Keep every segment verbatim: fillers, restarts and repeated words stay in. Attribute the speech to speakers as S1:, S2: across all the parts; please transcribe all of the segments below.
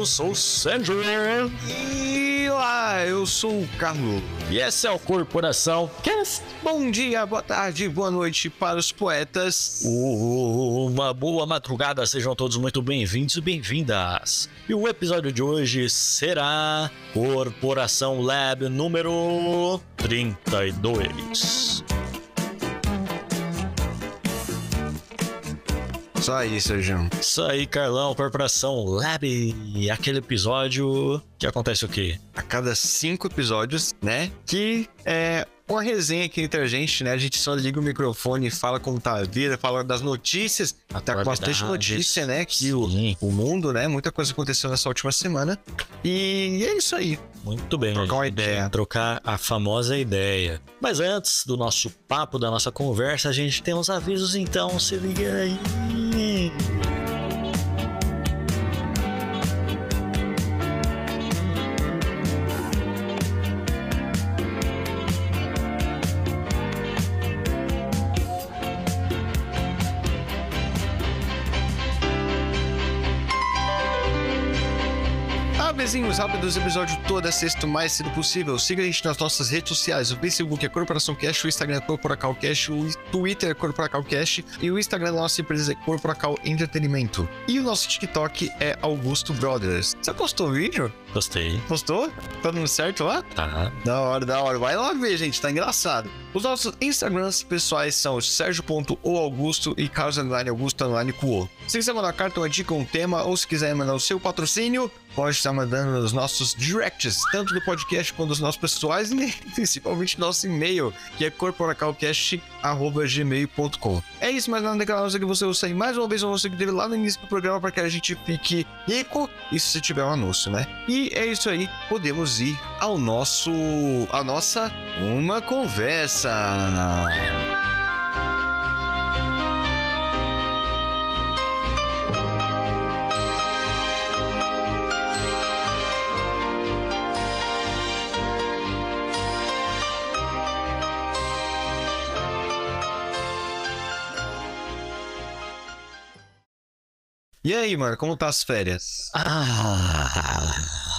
S1: sou o Sandro.
S2: E lá, eu sou o Carlos.
S1: E esse é o Corporação Cast.
S2: Bom dia, boa tarde, boa noite para os poetas.
S1: Uma boa madrugada, sejam todos muito bem-vindos e bem-vindas. E o episódio de hoje será Corporação Lab número trinta e dois.
S2: Só isso, João.
S1: Isso aí, Carlão, Corporação Lab. Aquele episódio que acontece o quê?
S2: A cada cinco episódios, né? Que é uma resenha aqui entre a gente, né? A gente só liga o microfone e fala como tá a vida, fala das notícias. Tá com bastante notícia, né? Que o, o mundo, né? Muita coisa aconteceu nessa última semana. E é isso aí.
S1: Muito bem.
S2: Trocar uma ideia.
S1: Trocar a famosa ideia. Mas antes do nosso papo, da nossa conversa, a gente tem uns avisos, então se liga aí.
S2: Beijinhos rápidos, episódio toda sexta o mais cedo possível. Siga a gente nas nossas redes sociais. O Facebook é Corporação Cash, o Instagram é Corporacal Cash, o Twitter é Corporacal Cash e o Instagram da nossa empresa é Corporacal Entretenimento. E o nosso TikTok é Augusto Brothers. Você gostou do vídeo?
S1: Gostei.
S2: Gostou? Tá dando certo lá?
S1: Tá.
S2: Da hora, da hora. Vai lá ver, gente. Tá engraçado. Os nossos Instagrams pessoais são Sérgio ponto o Augusto e Carlos underline Augusto underline Cuo. Se quiser mandar uma carta, uma dica, um tema, ou se quiser mandar o seu patrocínio, pode estar mandando nos nossos directs, tanto do podcast quanto dos nossos pessoais, e principalmente nosso e-mail, que é corporacalcast arroba gmail ponto com. É isso, mas nada daquela nossa que você ouça aí mais uma vez, ou você que teve lá no início do programa, para que a gente fique rico, isso se tiver um anúncio, né? E é isso aí, podemos ir ao nosso, a nossa Uma Conversa. E aí, mano, como tá as férias?
S1: Ah.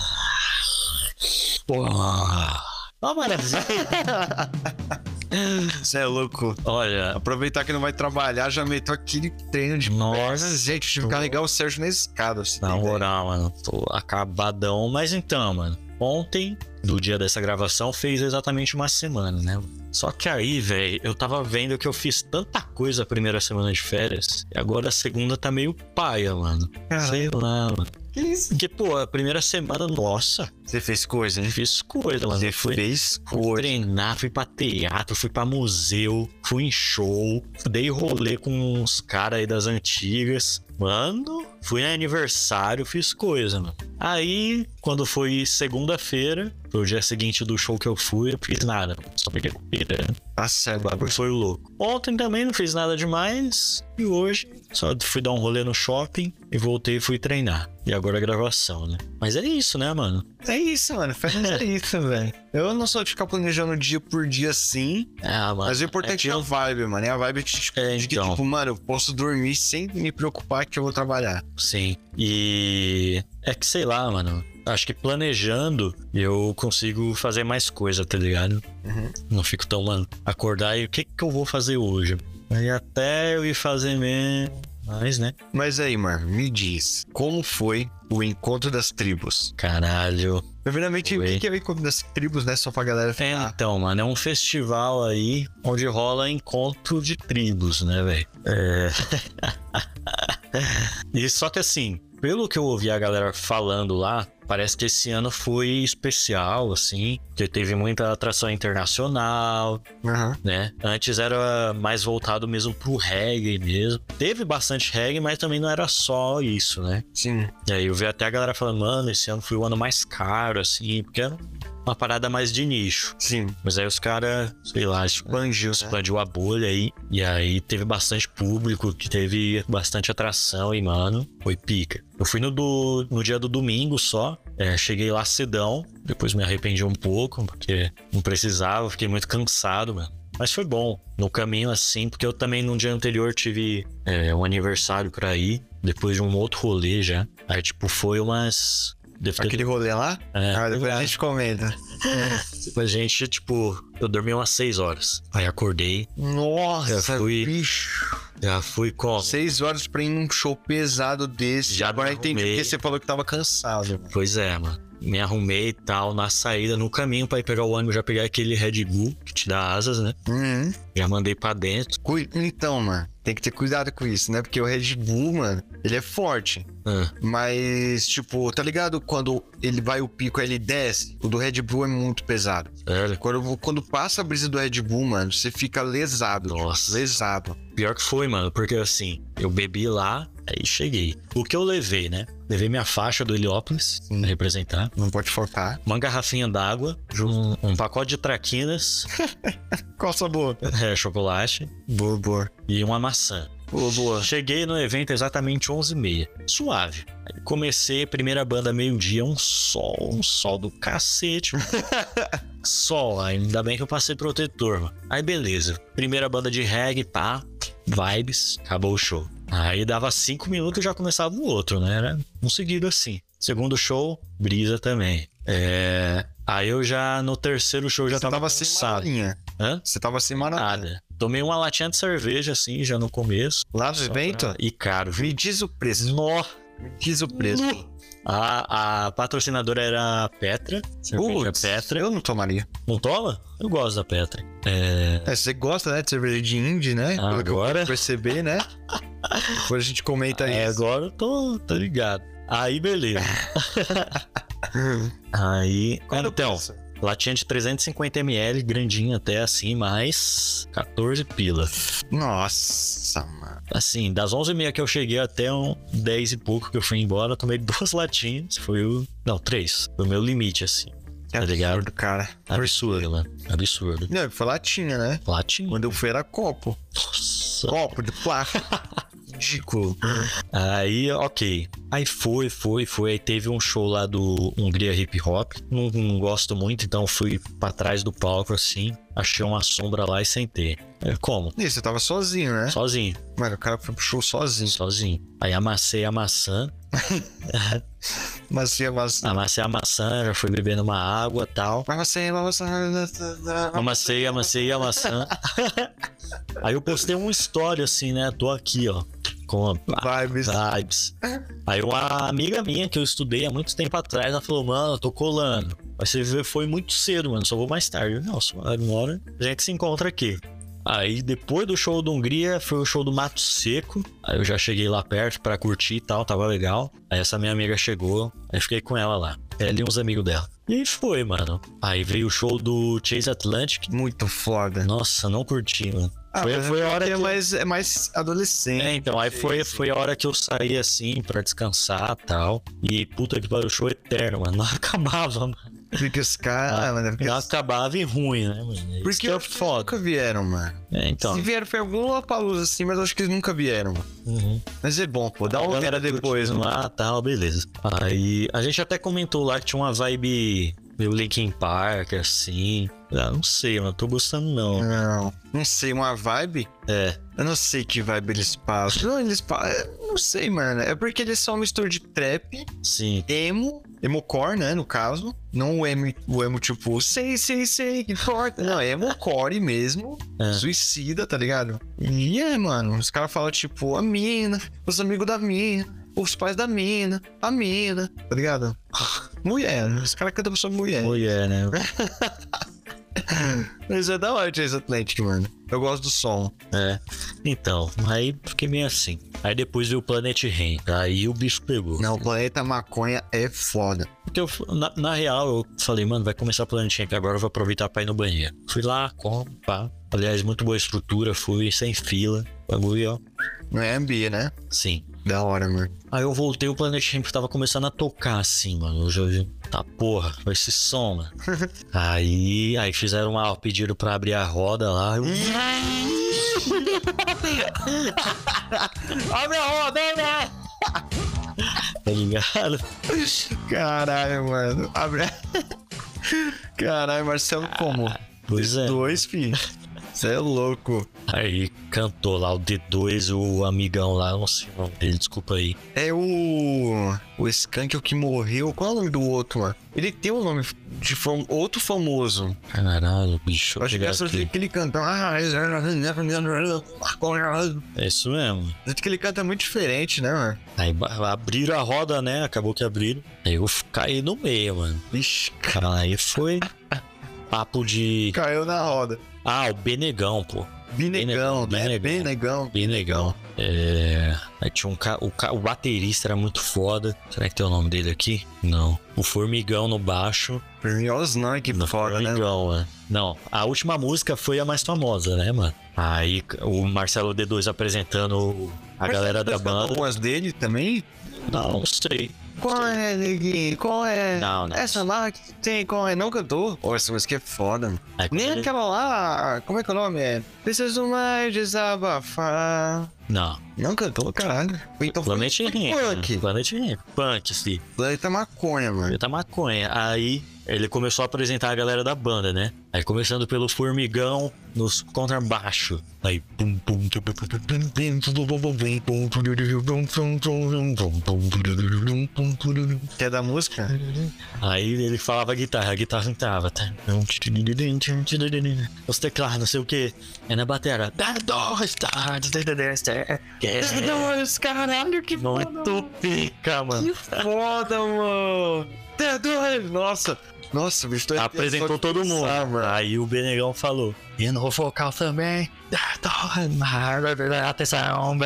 S1: Porra. Ó, maravilha.
S2: Você é louco.
S1: Olha,
S2: Aproveitar que não vai trabalhar, já meteu aquele treino de
S1: Nossa.
S2: pernas. Gente, tive que carregar o Sérgio na escada. Assim,
S1: na
S2: né?
S1: moral, mano, tô acabadão. Mas então, mano, ontem, do dia dessa gravação, fez exatamente uma semana, né? Só que aí, velho, eu tava vendo que eu fiz tanta coisa a primeira semana de férias, e agora a segunda tá meio paia, mano.
S2: Caralho.
S1: Sei lá, mano.
S2: Que isso?
S1: Porque, pô, a primeira semana, nossa,
S2: Você fez coisa, né?
S1: fiz coisa, mano.
S2: Você
S1: Fui,
S2: fez
S1: fui
S2: coisa.
S1: treinar, fui pra teatro, fui pra museu, fui em show, dei rolê com uns caras aí das antigas. Mano, fui em aniversário, fiz coisa, mano. Aí, quando foi segunda-feira, pro dia seguinte do show que eu fui, eu fiz nada. Só peguei pira.
S2: Tá certo.
S1: O bagulho foi louco. Ontem também não fiz nada demais. E hoje só fui dar um rolê no shopping e voltei e fui treinar. E agora a gravação, né? Mas é isso, né, mano?
S2: É isso, mano. Férias é isso, velho. Eu não sou de ficar planejando dia por dia assim.
S1: Ah, mano.
S2: Mas o importante é,
S1: é
S2: a
S1: que eu...
S2: vibe, mano. É a vibe de, tipo,
S1: É,
S2: de que,
S1: então.
S2: tipo, mano, eu posso dormir sem me preocupar que eu vou trabalhar.
S1: Sim. E é que sei lá, mano. Acho que planejando eu consigo fazer mais coisa, tá ligado?
S2: Uhum.
S1: Não fico tão, mano, acordar e o que que eu vou fazer hoje? Aí até eu ir fazer mesmo. Mas, né?
S2: Mas aí, mano, me diz, como foi o Encontro das Tribos?
S1: Caralho.
S2: Primeiramente,
S1: Foi.
S2: o que é o Encontro das Tribos, né? Só pra galera
S1: É,
S2: ficar...
S1: então, mano, é um festival aí onde rola encontro de tribos, né, velho? É. E só que assim, pelo que eu ouvi a galera falando lá, parece que esse ano foi especial, assim, porque teve muita atração internacional,
S2: Aham.
S1: né? Antes era mais voltado mesmo pro reggae mesmo. Teve bastante reggae, mas também não era só isso, né?
S2: Sim.
S1: E aí eu vi até a galera falando, mano, esse ano foi o ano mais caro, assim, porque era uma parada mais de nicho.
S2: Sim.
S1: Mas aí os caras, sei lá,
S2: Expandiu, né?
S1: expandiu a bolha aí. E aí teve bastante público, que teve bastante atração e, mano, foi pica. Eu fui no, do, no dia do domingo só. É, cheguei lá cedão. Depois me arrependi um pouco, porque não precisava. Fiquei muito cansado, mano. Mas foi bom. No caminho, assim, porque eu também no dia anterior tive é, um aniversário pra ir. Depois de um outro rolê já. Aí, tipo, foi umas Deve ter...
S2: Aquele rolê lá?
S1: É,
S2: Ah, depois a gente comenta.
S1: a gente, tipo, eu dormi umas seis horas. Aí acordei,
S2: Nossa,
S1: Já fui-
S2: bicho.
S1: já fui como?
S2: Seis horas pra ir num show pesado desse.
S1: Já
S2: Agora
S1: me
S2: eu entendi
S1: arrumei.
S2: porque você falou que tava cansado, mano.
S1: Pois é, mano. Me arrumei e tal, na saída, no caminho pra ir pegar o ônibus, já peguei aquele Red Bull, que te dá asas, né?
S2: Uhum.
S1: Já mandei pra dentro.
S2: Cui- Então, mano, tem que ter cuidado com isso, né? Porque o Red Bull, mano, ele é forte.
S1: Ah,
S2: Mas, tipo, tá ligado quando ele vai o pico, aí ele desce? O do Red Bull é muito pesado.
S1: sério?
S2: Quando, quando passa a brisa do Red Bull, mano, você fica lesado.
S1: Nossa.
S2: Lesado.
S1: Pior que foi, mano, porque assim, eu bebi lá, aí cheguei. O que eu levei, né? Levei minha faixa do Heliópolis,
S2: Sim.
S1: pra representar.
S2: Não pode faltar.
S1: Uma garrafinha d'água, um, um pacote de traquinas,
S2: Qual sabor?
S1: é, chocolate
S2: Boa, boa.
S1: e uma maçã.
S2: Boa, boa.
S1: Cheguei no evento exatamente onze e meia. Suave. Aí comecei, primeira banda meio-dia, um sol, um sol do cacete. mano. Sol, ainda bem que eu passei protetor, mano. Aí beleza. Primeira banda de reggae, pá, vibes, acabou o show. Aí dava cinco minutos e já começava o outro, né? Era um seguido assim. Segundo show, brisa também. É... Aí eu já, no terceiro show, já
S2: Você
S1: tava,
S2: tava sem
S1: cansado.
S2: marinha.
S1: Hã?
S2: Você tava sem marinha.
S1: Nada. Tomei uma latinha de cerveja, assim, já no começo.
S2: Lá no
S1: Só
S2: evento?
S1: pra- E caro, viu?
S2: Me diz o preço.
S1: Nó.
S2: Me diz o preço.
S1: A, a patrocinadora era a Petra. Cerveja
S2: Putz,
S1: Petra.
S2: eu não tomaria.
S1: Não toma? Eu gosto da Petra. É...
S2: É, você gosta, né, de cerveja de indie, né? Pelo que eu
S1: Agora-
S2: pude perceber, né? Depois a gente comenta
S1: é,
S2: isso.
S1: agora eu tô, tô ligado. Aí, beleza. Aí, então, latinha de trezentos e cinquenta mililitros, grandinha até assim, mais quatorze pila.
S2: Nossa, mano.
S1: Assim, das onze e meia que eu cheguei até um dez e pouco que eu fui embora, eu tomei duas latinhas. Foi o... Não, três. Foi o meu limite, assim.
S2: Que
S1: Tá ligado?
S2: absurdo, cara.
S1: Absurdo, mano. Absurdo.
S2: Não, foi latinha, né?
S1: Latinha.
S2: Quando eu fui era copo.
S1: Nossa.
S2: Copo de plástico. Ridículo.
S1: Aí, ok. Aí foi, foi, foi. Aí teve um show lá do Hungria Hip Hop. Não, não gosto muito, então fui pra trás do palco assim. Achei uma sombra lá e sentei. É, como?
S2: E você tava sozinho, né?
S1: Sozinho,
S2: Mano, o cara foi pro show sozinho.
S1: sozinho. Aí amassei a maçã.
S2: Mas assim, mas...
S1: Amassei a maçã, já fui bebendo uma água e tal.
S2: Mas você, mas você...
S1: Amassei, amassei a maçã. Aí eu postei uma história assim, né? Tô aqui, ó. Com a
S2: Vibes.
S1: vibes. Aí uma amiga minha que eu estudei há muito tempo atrás, ela falou, mano, eu tô colando. Mas você foi muito cedo, mano, só vou mais tarde. Eu, não, só uma hora a gente se encontra aqui. Aí depois do show do Hungria, foi o show do Mato Seco. Aí eu já cheguei lá perto pra curtir e tal, tava legal. Aí essa minha amiga chegou, aí fiquei com ela lá. Ela e uns amigos dela. E aí foi, mano. Aí veio o show do Chase Atlantic.
S2: Muito foda.
S1: Nossa, não curti, mano.
S2: Ah,
S1: foi,
S2: mas
S1: foi a hora
S2: é
S1: que...
S2: mais, é mais adolescente.
S1: É, então, aí foi, foi a hora que eu saí assim pra descansar e tal. E puta que pariu, o show eterno, mano. Não acabava, mano.
S2: Porque os caras... mano, é porque
S1: Não acabava e ruim, né, mano? Isso
S2: Porque
S1: que é
S2: eu acho que eles
S1: foda.
S2: nunca vieram, mano.
S1: É, então.
S2: Se vieram, foi algum Lollapalooza assim, mas eu acho que eles nunca vieram, mano.
S1: Uhum.
S2: Mas é bom, pô. Dá
S1: A
S2: uma
S1: galera
S2: olhada depois, mano.
S1: Ah, tal, beleza. Aí a gente até comentou lá que tinha uma vibe meio Linkin Park, assim. Ah, não sei, mano. Tô gostando não.
S2: Não, não sei, uma vibe?
S1: É.
S2: Eu não sei que vibe eles passam. Não, eles passam... Não sei, mano. É porque eles são uma mistura de trap,
S1: Sim.
S2: emo, emocore, né, no caso. Não o emo, o emo tipo, sei, sei, sei, que importa. Não, é emocore mesmo.
S1: É.
S2: Suicida, tá ligado? E é, mano. Os caras falam tipo, a mina, os amigos da mina, os pais da mina, a mina, tá ligado? Mulher, os caras cantam sobre mulher.
S1: Mulher, né?
S2: Mas é da hora Chase Atlantic, mano. Eu gosto do som.
S1: É. Então, aí fiquei meio assim. Aí depois veio o Planet Rain. Aí o bicho pegou.
S2: Não, o Planeta Maconha é foda.
S1: Porque eu, na, na real, eu falei, mano, vai começar o Planet Rain, que agora eu vou aproveitar pra ir no banheiro. Fui lá, com, pá. Aliás, muito boa estrutura, fui sem fila. Bagulho, ó.
S2: Não é Ambi, né?
S1: Sim.
S2: Da hora, mano.
S1: Aí eu voltei, o Planet Ramp tava começando a tocar assim, mano. Eu já vi, tá porra, vai esse som, mano. aí, aí fizeram uma, pediram pra abrir a roda lá. Eu...
S2: Abre a roda, né?
S1: Tá ligado?
S2: Caralho, mano. Abre a... Caralho, Marcelo, como?
S1: Pois é.
S2: Dois, filho. Você é louco.
S1: Aí cantou lá o D dois, o amigão lá, não sei o nome dele, desculpa aí.
S2: É o... O Skank é o que morreu. Qual é o nome do outro, mano? Ele tem um nome de fam... outro famoso.
S1: Caralho, bicho.
S2: Acho que essa é que ele canta. Ah,
S1: é isso mesmo.
S2: acho que ele canta muito diferente, né, mano?
S1: Aí ba- abriram a roda, né? Acabou que abriram. Aí eu f- caí no meio, mano.
S2: Vixe,
S1: Cara, aí foi papo de...
S2: caiu na roda.
S1: Ah, o Benegão, pô.
S2: Binegão, né?
S1: Binegão.
S2: Binegão.
S1: Benegão. É... Aí tinha um ca... O, ca... o baterista era muito foda. Será que tem o nome dele aqui? Não. O Formigão no baixo.
S2: Osnan, que
S1: No
S2: foda, né?
S1: Formigão, mano. Não, a última música foi a mais famosa, né, mano? Aí o Marcelo D dois apresentando a galera da banda.
S2: Algumas dele também?
S1: Não, não sei.
S2: Qual é, neguinho? Qual é?
S1: Não, não.
S2: Essa lá que tem, qual é? Não cantou? Pô, essa música é foda, mano.
S1: Aí, quando
S2: Nem
S1: ele-
S2: aquela lá, como é que é o nome? É Preciso mais desabafar.
S1: Não.
S2: Não cantou, caralho. Então foi
S1: Planet Ramp.
S2: punk.
S1: Planet Ramp. Punk, sim.
S2: Planeta Maconha, mano.
S1: Planeta Maconha. Aí ele começou a apresentar a galera da banda, né? Aí começando pelo Formigão nos contrabaixo. Aí pum pum tum, pum, pum, pum, pum, pum, pum, pum.
S2: Que é da música?
S1: Aí ele falava a guitarra, a guitarra entrava. Os teclados, não sei o que. É na batera.
S2: Deus, caralho, que
S1: Muito pica, mano.
S2: foda, mano. Deus, nossa. Nossa, bicho, tô
S1: Apresentou
S2: só
S1: todo
S2: de
S1: mundo.
S2: pensar, mano.
S1: Aí o Benegão falou. E no vocal também. Atenção.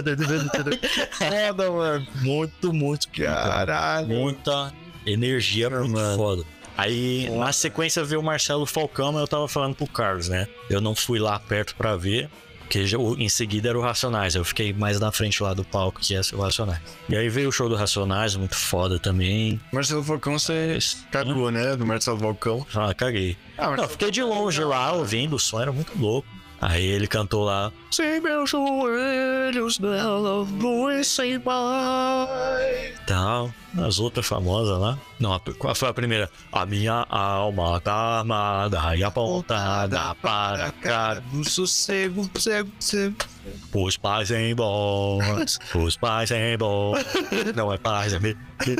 S2: Foda, mano.
S1: Muito, muito.
S2: Caralho.
S1: Muita energia, muito
S2: mano.
S1: foda. Aí, na sequência, veio o Marcelo Falcão, mas eu tava falando pro Carlos, né? Eu não fui lá perto pra ver, porque já- o- em seguida era o Racionais. Eu fiquei mais na frente lá do palco, que ia ser o Racionais. E aí veio o show do Racionais, muito foda também.
S2: Marcelo Falcão, você cagou, né? Do Marcelo Falcão.
S1: Ah, caguei.
S2: Ah,
S1: Não, fiquei de longe lá, ouvindo, o som era muito louco. Aí ele cantou lá. Sem meus joelhos nela, vou sem mais. Tal. As outras famosas lá. Não, a- qual foi a primeira? A minha alma tá armada e apontada para cá.
S2: do sossego, sossego, sossego.
S1: Os pais em bons, os pais em bons. Não é paz, é medo.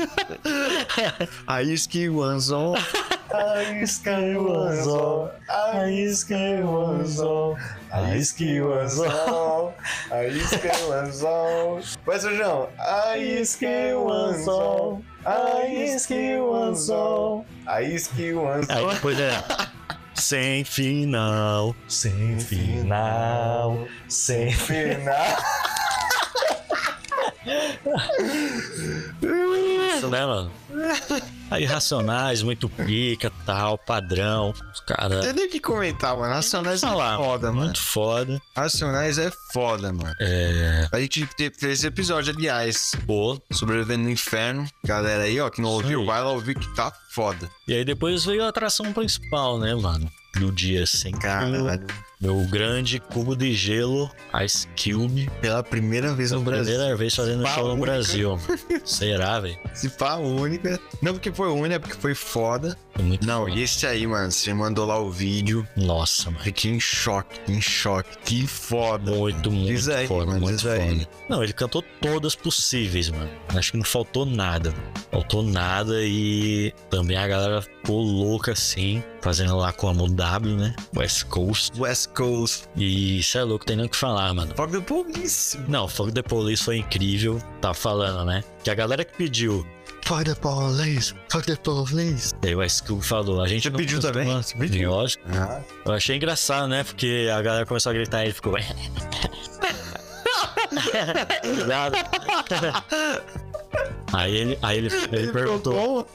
S2: A isque o anzol. A isque o anzol. A isque o anzol. A isque o anzol. A isque o anzol. Vai, Sujão. A isque o anzol. A isque o anzol. A isque o
S1: Aí
S2: anzol.
S1: depois é. Sem final, sem final, sem
S2: Final.
S1: isso, né, mano? Aí Racionais, muito pica, tal, padrão. Os caras.
S2: Tem nem o que comentar, mano. Racionais é
S1: Sei lá,
S2: foda, mano.
S1: muito foda.
S2: Racionais é foda, mano.
S1: É.
S2: A gente te- fez esse episódio, aliás,
S1: Pô.
S2: Sobrevivendo no Inferno. Galera aí, ó, que não
S1: Isso
S2: ouviu,
S1: aí.
S2: vai lá ouvir que tá foda.
S1: E aí depois veio a atração principal, né, mano? Do dia, assim.
S2: Caralho.
S1: Meu grande cubo de gelo, Ice Cube.
S2: Pela primeira vez no Brasil.
S1: Primeira vez fazendo
S2: Pá,
S1: show no
S2: única.
S1: Brasil. Será, velho?
S2: Se pá, única. Não porque foi única, é porque foi foda.
S1: Foi muito
S2: Não,
S1: foda.
S2: e esse aí, mano, você mandou lá o vídeo.
S1: Nossa, mano.
S2: Fiquei em choque, em choque. Que foda.
S1: Muito, muito
S2: Diz aí,
S1: foda,
S2: mano,
S1: muito
S2: diz aí.
S1: foda. Não, ele cantou todas possíveis, mano. Acho que não faltou nada, mano. Faltou nada e também a galera ficou louca assim, fazendo lá como o W, né? West Coast.
S2: West Coast.
S1: E isso é louco, tem nem o que falar, mano.
S2: Fuck the police.
S1: Não, Fuck the Police foi incrível. Tá falando, né? Que a galera que pediu Fuck the Police, Fuck the Police. E aí o West Coast falou, a gente
S2: Você
S1: não
S2: pediu
S1: costuma-
S2: também? Você pediu?
S1: Lógico.
S2: Ah.
S1: Eu achei engraçado, né? Porque a galera começou a gritar e ele ficou. Nada. Aí ele, aí ele, ele perguntou.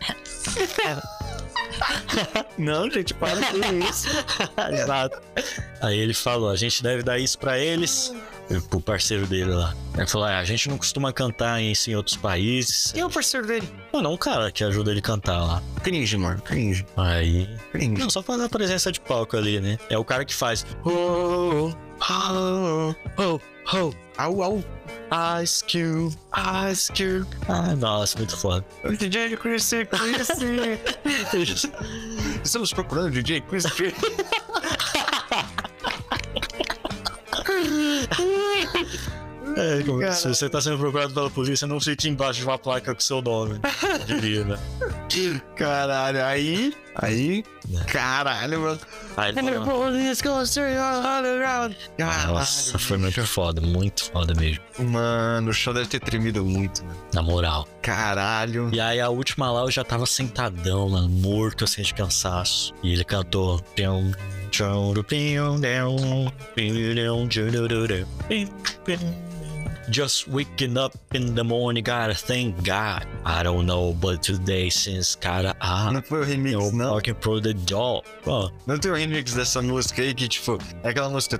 S2: Não, gente, para com isso.
S1: Exato. Aí ele falou: a gente deve dar isso pra eles, pro parceiro dele lá. Ele falou: ah, a gente não costuma cantar isso em outros países.
S2: Quem é o parceiro dele?
S1: Mano, um cara que ajuda ele a cantar lá.
S2: Cringe, mano, cringe.
S1: Aí.
S2: Cringe.
S1: Não, só fazer a presença de palco ali, né? É o cara que faz. Oh, oh, oh, oh.
S2: Au, au.
S1: Ice Cube, Ice Cube. Ah, nossa, muito foda.
S2: O D J Chris, Chris. Estamos procurando o D J Chris.
S1: É, como, se você tá sendo procurado pela polícia, não fique embaixo de uma placa com seu nome. Diria, né?
S2: Caralho, aí. Aí. Caralho, mano.
S1: Aí, nossa, foi muito foda, muito foda mesmo.
S2: Mano, o show deve ter tremido muito, mano.
S1: Na moral.
S2: Caralho.
S1: E aí a última lá eu já tava sentadão, mano, morto assim de cansaço. E ele cantou. Just waking up in the morning, gotta thank God. I don't know, but today since cara ah,
S2: Não foi o remix,
S1: eu
S2: não?
S1: walking through the door. Pô,
S2: Não tem o remix dessa música aí que, tipo, é aquela música.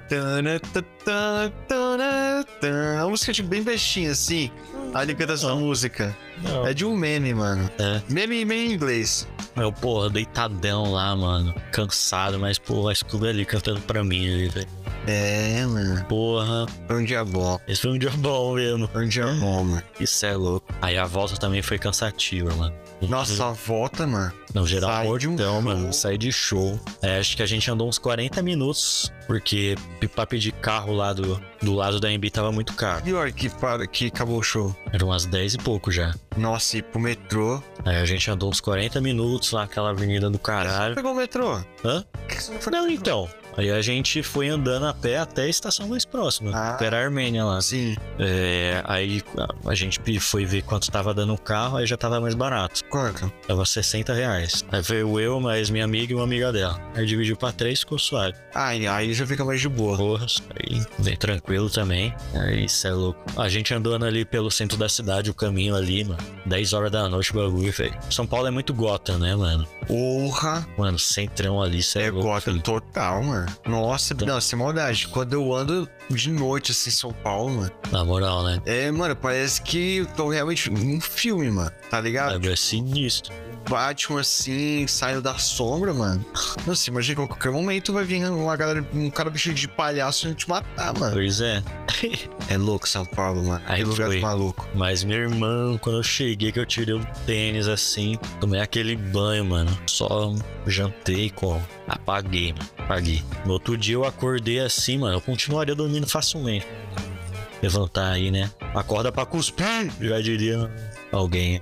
S2: É uma música, tipo, bem bestinha, assim. Aí ele canta essa
S1: Não.
S2: música.
S1: não.
S2: É de um meme, mano.
S1: É.
S2: Meme, meme em inglês.
S1: Eu, porra, deitadão lá, mano. Cansado, mas, porra, a Scooby ali cantando pra mim ali, velho.
S2: É, mano.
S1: Porra,
S2: Foi um dia bom.
S1: esse foi um dia bom mesmo.
S2: Foi um dia bom, mano.
S1: Isso é louco. Aí a volta também foi cansativa, mano.
S2: Nossa, a volta, mano.
S1: Não, geral,
S2: Sai de um
S1: então,
S2: show.
S1: mano, saí de show. É, acho que a gente andou uns quarenta minutos, porque pra pedir carro lá do, do lado da Embi tava muito caro.
S2: Pior que, para, que acabou o show.
S1: Eram umas dez e pouco já.
S2: Nossa, ir pro metrô.
S1: Aí a gente andou uns quarenta minutos lá, aquela avenida do caralho.
S2: Pegou o metrô?
S1: Hã?
S2: Por que você não foi?
S1: Não, então. Aí a gente foi andando a pé até a estação mais próxima,
S2: Ah.
S1: que era a Armênia lá.
S2: Sim.
S1: É, aí a- a gente foi ver quanto tava dando o carro, aí já tava mais barato.
S2: Quanto?
S1: Tava sessenta reais. Aí veio eu, mais minha amiga e uma amiga dela. Aí dividiu pra três, ficou suave.
S2: Aí, aí já fica mais de boa.
S1: Porra, aí vem tranquilo também. Aí isso é louco. A gente andando ali pelo centro da cidade, o caminho ali, mano. dez horas da noite, o bagulho, velho. São Paulo é muito Gotham, né, mano?
S2: Porra.
S1: Mano, centrão ali, isso é,
S2: É
S1: louco.
S2: Gotham
S1: filho.
S2: total, mano. Nossa, não, sem maldade. Quando eu ando de noite, assim, em São Paulo, mano.
S1: Na moral, né?
S2: É, mano, parece que eu tô realmente num filme, mano. Tá ligado?
S1: É sinistro.
S2: Batman, assim, saindo da sombra, mano. Nossa, imagina que a qualquer momento vai vir uma galera, um cara vestido de palhaço e te matar, mano.
S1: Pois é.
S2: É louco São Paulo, mano.
S1: Aí
S2: Que lugar
S1: foi.
S2: maluco.
S1: Mas minha irmã, quando eu cheguei, que eu tirei o tênis assim, tomei aquele banho, mano. Só jantei com. Apaguei, mano. Apaguei. No outro dia eu acordei assim, mano. Eu continuaria dormindo facilmente. Levantar aí, né? Acorda pra cuspir, já diria alguém.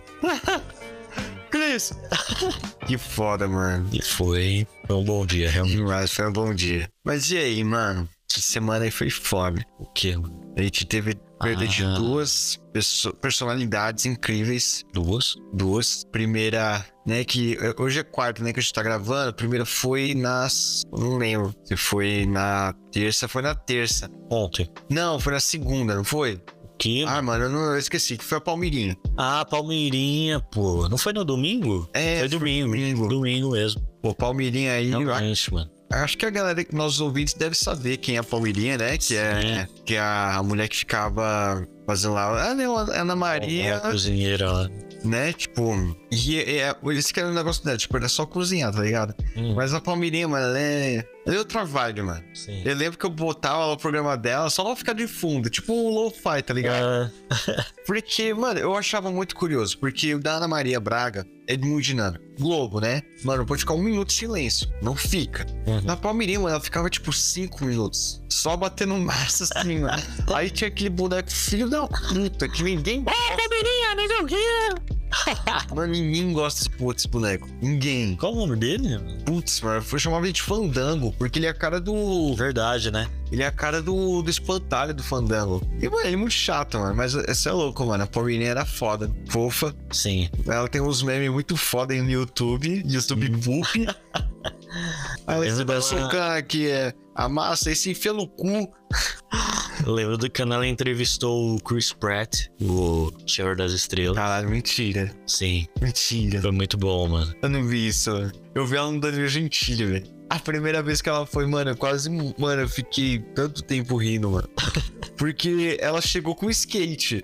S2: Cris! Que foda, mano.
S1: E foi, foi um bom dia, realmente.
S2: Mas foi um bom dia. Mas e aí, mano? Essa semana aí foi foda.
S1: O quê, mano?
S2: A gente teve perda de
S1: Ah.
S2: duas perso- personalidades incríveis.
S1: Duas?
S2: Duas. Primeira, né, que hoje é quarta, né, que a gente tá gravando. A primeira foi nas... Não lembro se foi na terça. Foi na terça.
S1: Ontem.
S2: Não, foi na segunda, não foi?
S1: O quê?
S2: Ah, mano, eu, não, eu esqueci. Que foi a Palmeirinha.
S1: Ah, Palmeirinha, pô. Não foi no domingo?
S2: É,
S1: foi domingo.
S2: domingo.
S1: Domingo mesmo.
S2: Pô, Palmeirinha aí...
S1: Realmente, mano.
S2: Acho que a galera, nossos ouvintes, devem saber quem é a Palmeirinha, né? Que é, que é a mulher que ficava fazendo lá. Ah, não, a Ana Maria,
S1: A cozinheira lá.
S2: né? Tipo, e, e, é- eles querem um negócio dela, tipo, era só cozinhar, tá ligado?
S1: Hum,
S2: Mas a Palmeirinha, mano, ela é. Ela é outra vibe, mano.
S1: sim.
S2: Eu lembro que eu botava o programa dela só pra ficar de fundo, tipo um lo-fi, tá ligado?
S1: Ah,
S2: Porque, mano, eu achava muito curioso, porque o da Ana Maria Braga é muito dinâmico. Globo, né? Mano, pode ficar um minuto de silêncio. Não fica.
S1: uhum.
S2: Na Palmeirinha, mano, ela ficava tipo cinco minutos. Só batendo massa assim, mano. Aí tinha aquele boneco filho da puta que ninguém.
S1: Palmeirinha, não sei o quê.
S2: Mano, ninguém gosta desse putz boneco. Ninguém.
S1: Qual o nome dele?
S2: Putz, mano, foi chamado ele de Fandango, porque ele é a cara do.
S1: Verdade, né?
S2: Ele é a cara do, do espantalho do Fandango. E, mano, ele é muito chato, mano. Mas esse é louco, mano. A Palmeirinha era foda. Fofa.
S1: Sim.
S2: Ela tem uns memes muito foda aí no YouTube. YouTube Poop. Aí
S1: Lembro
S2: você
S1: dessa-
S2: vai cara que é a massa e se enfia no cu.
S1: Eu lembro do que ela entrevistou o Chris Pratt, o Senhor das Estrelas.
S2: Caralho, mentira.
S1: Sim.
S2: Mentira.
S1: Foi muito bom, mano.
S2: Eu não vi isso, mano. Eu vi ela no Danilo Gentili, velho. A primeira vez que ela foi, mano, eu quase. Mano, eu fiquei tanto tempo rindo, mano. Porque ela chegou com skate.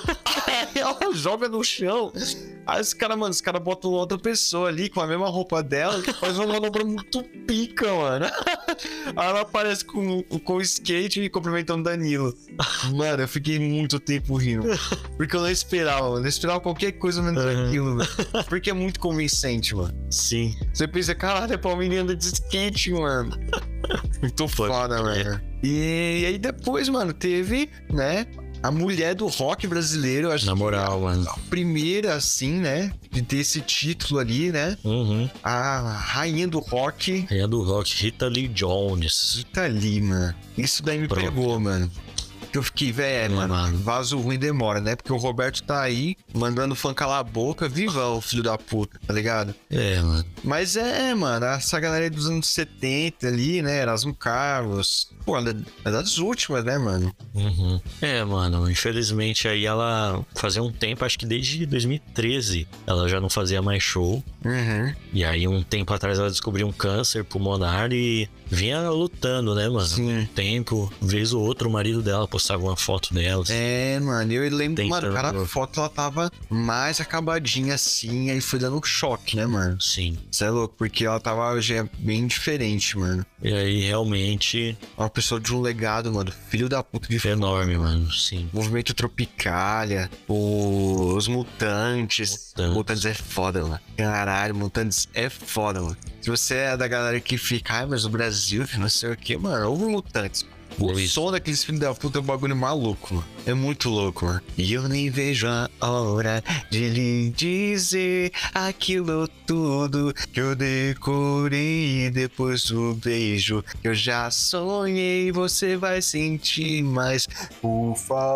S2: Ela joga no chão. Aí os caras, mano, os caras botam outra pessoa ali com a mesma roupa dela, que faz uma manobra muito pica, mano. Aí ela aparece com, com o skate e cumprimentando o Danilo. Mano, eu fiquei muito tempo rindo. Porque eu não esperava, mano. Eu esperava qualquer coisa menos
S1: Uhum.
S2: aquilo, velho. Porque é muito convincente, mano.
S1: Sim.
S2: Você pensa, caralho, é Palmeirinha anda de skate, mano. Muito foda,
S1: é.
S2: velho. E, e aí depois, mano, teve, né, a mulher do rock brasileiro, acho
S1: Na moral,
S2: que
S1: mano.
S2: a primeira, assim, né, de ter esse título ali, né?
S1: Uhum.
S2: A rainha do rock.
S1: Rainha do rock, Rita Lee Jones.
S2: Tá ali, mano. Isso daí me
S1: Pronto.
S2: pegou, mano. Que eu fiquei, velho,
S1: É,
S2: mano,
S1: mano.
S2: vaso ruim demora, né? Porque o Roberto tá aí, mandando fã calar a boca, viva o filho da puta, tá ligado?
S1: É, mano.
S2: Mas é, mano, essa galera aí dos anos setenta ali, né? Erasmo Carlos. Pô, ela é das últimas, né, mano?
S1: Uhum. É, mano, infelizmente aí ela fazia um tempo, acho que desde dois mil e treze, ela já não fazia mais show.
S2: Uhum.
S1: E aí um tempo atrás ela descobriu um câncer pulmonar e vinha lutando, né, mano?
S2: Sim.
S1: Um tempo, vez ou outro, o marido dela postava uma foto dela.
S2: É, mano, eu lembro,
S1: Tentando.
S2: mano, cara, a foto ela tava mais acabadinha assim, aí foi dando um choque, né, mano?
S1: Sim.
S2: Você é louco, porque ela tava já bem diferente, mano.
S1: E aí realmente
S2: Uma pessoa de um legado, mano, filho da puta de
S1: foi enorme, mano. Sim.
S2: Movimento Tropicália, o- os Mutantes.
S1: Mutantes.
S2: Mutantes é foda, mano. Caralho, Mutantes é foda, mano. Se você é da galera que fica, ai, mas o Brasil, não sei o que, mano, ouve Mutantes. O
S1: Isso.
S2: som daqueles filhos da puta é um bagulho maluco, mano. É muito louco, mano. E eu nem vejo a hora de lhe dizer aquilo tudo que eu decorei. E depois do beijo que eu já sonhei, você vai sentir mais. Por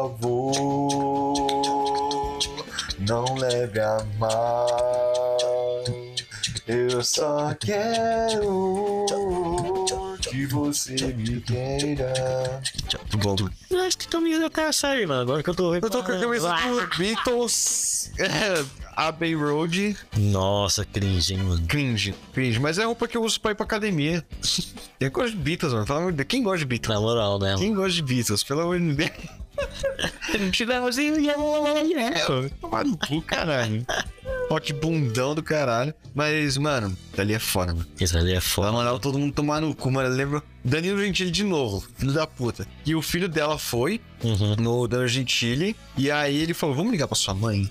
S2: favor, não leve a mal. Eu só quero que você me queira. Bom,
S1: Eu acho que camisa até sair, mano. Agora que eu tô
S2: eu tô com a camisa do Beatles, é, Abbey Road.
S1: Nossa, cringe, hein, mano.
S2: Cringe, cringe. Mas é a roupa que eu uso pra ir pra academia. Quem gosta de Beatles, mano? Pelo amor de Deus. Quem gosta de Beatles?
S1: Na moral, né?
S2: Quem gosta de Beatles? Pelo amor de Deus. Chilãozinho, yeah, yeah. Tomar no cu, caralho. Rock bundão do caralho. Mas, mano, dali é foda, mano.
S1: Isso ali é
S2: Vai
S1: foda.
S2: mandar todo mundo tomar no cu, mano. Lembra? Danilo Gentili de novo, filho da puta. E o filho dela foi
S1: Uhum.
S2: no Danilo Gentili. E aí ele falou: vamos ligar pra sua mãe?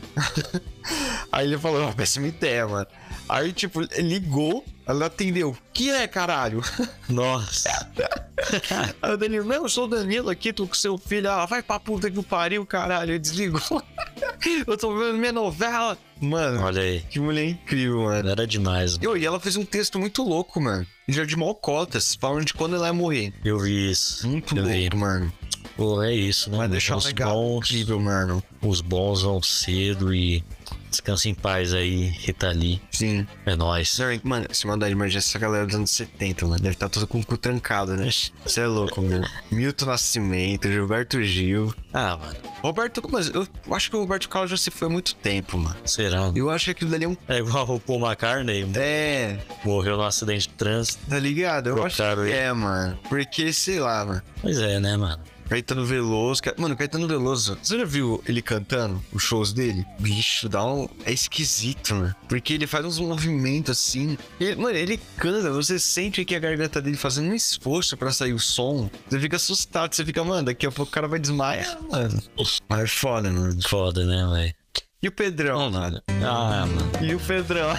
S2: Aí ele falou: ó, péssima ideia, mano. Aí, tipo, ele ligou, ela atendeu. Que é, caralho?
S1: Nossa.
S2: Aí o Danilo: não, eu sou o Danilo aqui, tô com seu filho. Ela: vai pra puta que pariu, caralho. Ele desligou. Eu tô vendo minha novela. Mano,
S1: Olha aí.
S2: que mulher incrível, mano.
S1: Era demais. Mano.
S2: Eu, e ela fez um texto muito louco, mano. Em Jardim Malcotas, falando de quando ela ia morrer.
S1: Eu vi isso.
S2: Muito
S1: Eu vi.
S2: louco, mano.
S1: Pô, é isso, né?
S2: Vai
S1: mano?
S2: deixar um
S1: os
S2: legado
S1: bons,
S2: incrível, mano.
S1: os bons vão cedo e descansa em paz aí, Rita Lee.
S2: Sim.
S1: É nóis.
S2: Sorry, mano, se mandar de emergência, essa galera dos anos setenta, mano. Deve estar todo com o cu trancado, né? Você é louco, mano. Milton Nascimento, Gilberto Gil.
S1: Ah, mano.
S2: Roberto, mas eu acho que o Roberto Carlos já se foi há muito tempo, mano.
S1: Será?
S2: Eu acho que aquilo dali é um.
S1: É igual o Paul McCartney.
S2: É,
S1: Morreu num acidente de trânsito.
S2: tá ligado? Eu acho
S1: Trocaram
S2: que
S1: ele.
S2: é, mano. Porque, sei lá, mano.
S1: Pois é, né, mano?
S2: Caetano Veloso. Ca- Mano, Caetano Veloso, você já viu ele cantando os shows dele? Bicho, dá um. É esquisito, mano. Porque ele faz uns movimentos assim. Ele- mano, ele canta, você sente que a garganta dele fazendo um esforço pra sair o som. Você fica assustado, você fica, mano, daqui a pouco o cara vai desmaiar, mano. Mas é foda, mano.
S1: Foda, né, velho?
S2: E o Pedrão, mano?
S1: Ah, mano.
S2: E o Pedrão?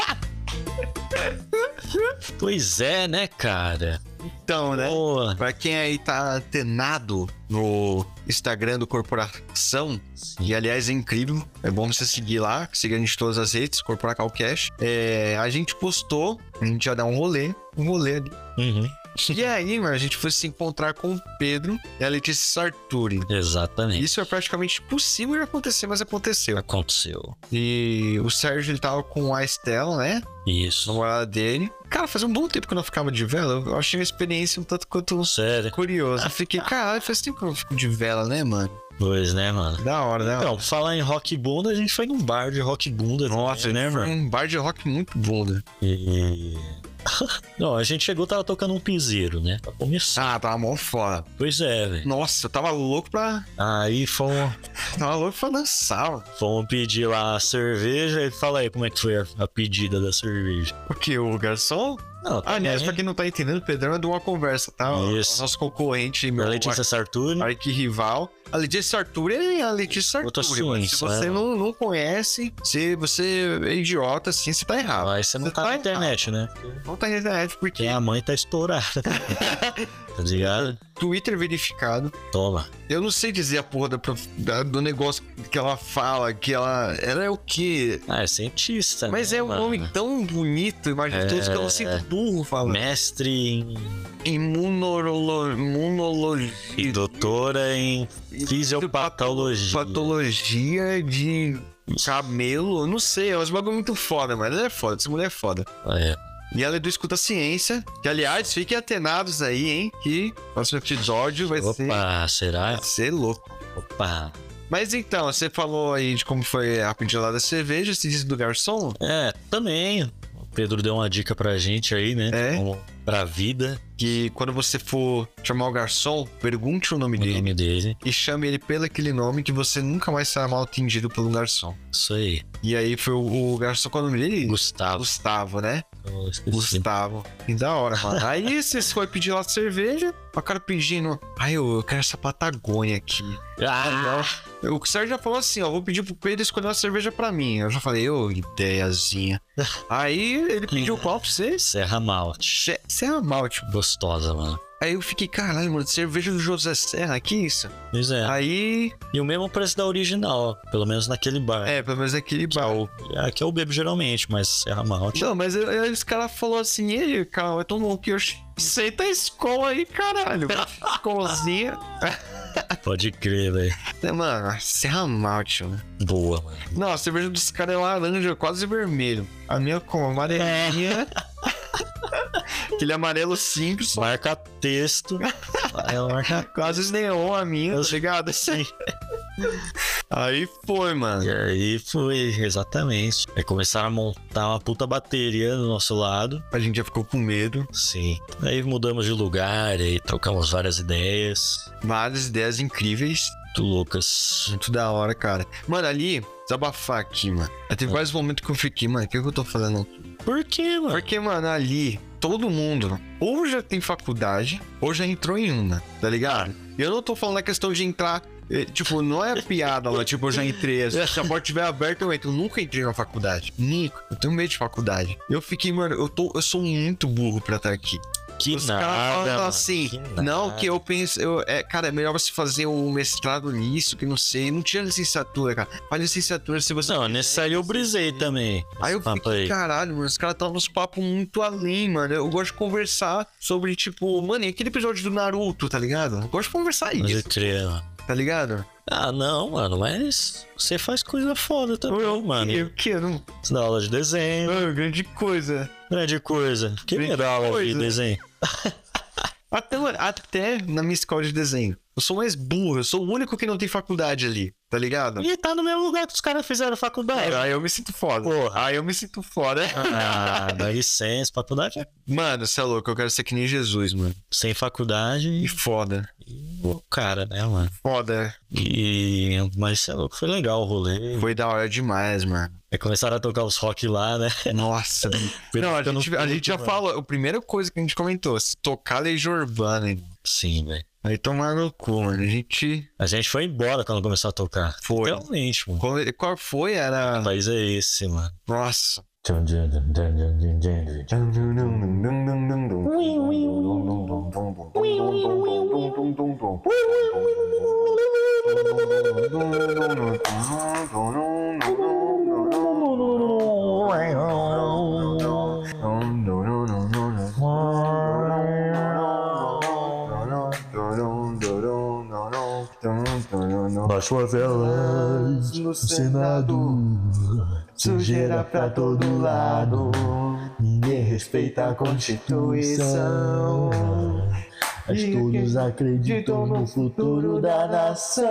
S1: Pois é, né, cara?
S2: Então, né?
S1: Boa.
S2: Pra quem aí tá antenado no Instagram do Corporação, e aliás é incrível, é bom você seguir lá, seguir a gente em todas as redes, Corporacalcast. É, a gente postou, a gente ia dar um rolê, um rolê ali.
S1: Uhum.
S2: E aí, mano, a gente foi se encontrar com o Pedro e a Letícia Sarturi.
S1: Exatamente.
S2: Isso é praticamente impossível de acontecer, mas aconteceu.
S1: Aconteceu.
S2: E o Sérgio, ele tava com a Estela, né?
S1: Isso.
S2: Namorada dele. Cara, fazia um bom tempo que eu não ficava de vela. Eu achei uma experiência um tanto quanto
S1: Sério.
S2: curiosa. Eu fiquei, caralho, faz tempo que eu não fico de vela, né, mano?
S1: Pois, né, mano?
S2: Da hora, né?
S1: Então, pra falar em rock bunda, a gente foi num bar de rock bunda.
S2: Nossa,
S1: né,
S2: foi
S1: mano?
S2: um bar de rock muito bunda.
S1: E... Não, a gente chegou, tava tocando um piseiro, né? Pra começar.
S2: Ah, tava mó foda.
S1: Pois é, velho.
S2: Nossa, eu tava louco pra.
S1: Aí fomos,
S2: Tava louco pra dançar, mano.
S1: fomos pedir lá a cerveja e fala aí como é que foi a, a pedida da cerveja.
S2: O que? O garçom?
S1: Não,
S2: Ah, aliás,
S1: também.
S2: pra quem não tá entendendo, o Pedrão é de uma conversa, tá? O-
S1: Isso.
S2: O nosso concorrente,
S1: A
S2: meu
S1: Letícia Sarturi.
S2: arqui-rival. A Letícia Sarturi é a Letícia
S1: Outra
S2: Sarturi, mano. Se
S1: ciência,
S2: você
S1: né?
S2: não, não conhece, se você é idiota, assim, você tá errado.
S1: Aí você não tá na internet, né?
S2: Não tá na internet, porque
S1: Quem é a mãe tá estourada. Tá ligado?
S2: Twitter verificado.
S1: Toma.
S2: Eu não sei dizer a porra da, da- do negócio que ela fala, que ela... Ela é o quê?
S1: Ah, é cientista,
S2: Mas
S1: né,
S2: é um
S1: mano?
S2: nome tão bonito, imagina, todos que eu não sinto burro falando.
S1: Mestre em...
S2: Imunologia. Imunologia.
S1: e doutora em fisiopatologia.
S2: Patologia de camelo, não sei, é uns bagulho muito foda, mas ela é foda, essa mulher é foda.
S1: É.
S2: E ela é do Escuta Ciência, que aliás, fiquem atenados aí, hein, que o próximo episódio vai ser,
S1: Opa, será?
S2: vai ser louco.
S1: Opa.
S2: Mas então, você falou aí de como foi a pedida lá da cerveja, você disse do garçom?
S1: É, também. O Pedro deu uma dica pra gente aí, né?
S2: É.
S1: Como pra vida,
S2: Que quando você for chamar o garçom, pergunte o nome
S1: o
S2: dele
S1: nome dele.
S2: e chame ele pelo aquele nome que você nunca mais será mal atendido pelo garçom.
S1: Isso aí.
S2: E aí foi o, o garçom, qual é o nome dele?
S1: Gustavo.
S2: Gustavo, né?
S1: Eu esqueci.
S2: Gustavo. Que da hora, mano. Aí você foi pedir lá cerveja, o cara pedindo. Ai, eu, eu quero essa Patagônia aqui.
S1: Ah,
S2: O Sérgio já falou assim, ó, vou pedir pro Pedro escolher uma cerveja pra mim. Eu já falei, ô, ideiazinha. Aí ele pediu qual pra você?
S1: Serra Malte.
S2: Serra Malte.
S1: Gostosa, mano.
S2: Aí eu fiquei, caralho, mano, cerveja do José Serra, que isso?
S1: Pois é.
S2: Aí,
S1: E o mesmo preço da original, ó, pelo menos naquele bar.
S2: é, pelo menos aquele baú.
S1: Aqui eu bebo geralmente, mas Serra Malte.
S2: Não, mas aí os caras falaram assim, e aí, cara, vai tomar o que? Eu senta a escola aí, caralho. Escolzinha.
S1: Pode crer, velho.
S2: Mano, Serra Malte, mano.
S1: Boa, mano.
S2: Não, a cerveja dos caras é laranja, quase vermelho. A minha como amarelinha. Aquele amarelo simples,
S1: Marca texto. É, marca...
S2: quase neon a minha, tá ligado?
S1: Sim.
S2: Aí foi, mano.
S1: E aí foi, exatamente. Aí começaram a montar uma puta bateria do nosso lado.
S2: A gente já ficou com medo.
S1: Sim. Aí mudamos de lugar e trocamos várias ideias.
S2: Várias ideias incríveis.
S1: Muito loucas.
S2: Muito da hora, cara. Mano, ali, desabafar aqui, mano. Aí teve vários momentos que eu fiquei, mano, o que, que eu tô falando aqui?
S1: Por quê, mano?
S2: Porque, mano, ali, todo mundo ou já tem faculdade, ou já entrou em uma, tá ligado? E eu não tô falando da questão de entrar, eh, tipo, não é piada lá, tipo, eu já entrei, se a porta estiver aberta, eu entro. Eu nunca entrei na faculdade. Nunca. Eu tenho medo de faculdade. Eu fiquei, mano, eu, tô, eu sou muito burro pra estar aqui.
S1: Que
S2: Os
S1: nada,
S2: caras falam
S1: mano,
S2: assim,
S1: que nada.
S2: não, que eu penso, eu, é, cara, é melhor você fazer um mestrado nisso, que não sei, não tinha licenciatura, cara. Faz licenciatura se você...
S1: Não, nesse aí eu brisei também.
S2: Aí eu
S1: Esse papo
S2: fiquei,
S1: aí.
S2: caralho, mano, os caras estão nos papos muito além, mano. Eu gosto de conversar sobre, tipo, mano, e aquele episódio do Naruto, tá ligado? Eu gosto de conversar
S1: Pode
S2: isso,
S1: crer, mano.
S2: tá ligado?
S1: Ah, não, mano, mas você faz coisa foda também, mano.
S2: Eu quero.
S1: Você dá aula de desenho,
S2: Mano, grande coisa.
S1: grande coisa. Quem me
S2: Grande
S1: dá aula de
S2: coisa.
S1: desenho?
S2: Até, até na minha escola de desenho. Eu sou mais burro, eu sou o único que não tem faculdade ali, tá ligado?
S1: E tá no mesmo lugar que os caras fizeram faculdade.
S2: Aí eu me sinto foda.
S1: Porra.
S2: Aí eu me sinto foda.
S1: Ah, dá licença, faculdade é
S2: Mano, você é louco, eu quero ser que nem Jesus, mano.
S1: sem faculdade
S2: E
S1: e
S2: foda.
S1: o cara, né, mano?
S2: Foda.
S1: E... Mas você é louco, foi legal o rolê.
S2: Foi da hora demais, mano.
S1: Aí começaram a tocar os rock lá, né?
S2: Nossa. Não, a gente, a gente já falou. A primeira coisa que a gente comentou, se tocar Legião Urbana, hein?
S1: Sim, velho.
S2: Aí tomar no cu, mano. A gente
S1: A gente foi embora quando começou a tocar.
S2: foi.
S1: Realmente, mano.
S2: Qual, qual foi? Era.
S1: Que país é esse, mano?
S2: Nossa.
S1: Baixou a velas
S2: No
S1: Senado,
S2: sujeira pra todo lado.
S1: ninguém
S2: Respeita a Constituição.
S1: Mas
S2: E
S1: todos
S2: quem
S1: acreditam no futuro da nação.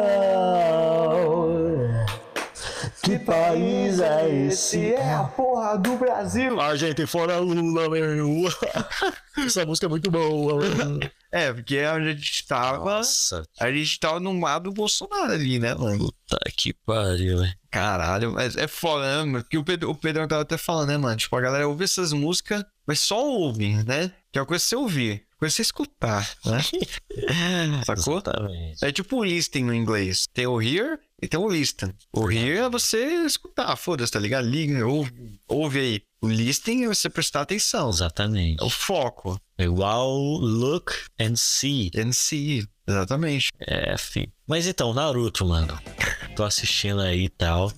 S1: Que país é esse?
S2: É a porra do Brasil.
S1: A gente fora Lula, meu. Essa música é muito boa.
S2: É, porque a gente tava.
S1: Nossa,
S2: A gente tava no mar do Bolsonaro ali, né, mano?
S1: puta que pariu, velho.
S2: Caralho, mas é foda, né, mano? Porque o Pedro, o Pedro tava até falando, né, mano? Tipo, a galera ouve essas músicas, mas só ouve, né? Que é uma coisa você ouvir, coisa você escutar, né? Sacou?
S1: Exatamente.
S2: É tipo listening no inglês. Tem o hear e tem o listen. O hear é você escutar, foda-se, tá ligado? Liga, ouve, ouve aí. O listening é você prestar atenção.
S1: Exatamente.
S2: É o foco.
S1: É igual look and see.
S2: And see. Exatamente.
S1: É, filho. Mas então, Naruto, mano. Tô assistindo aí e tal.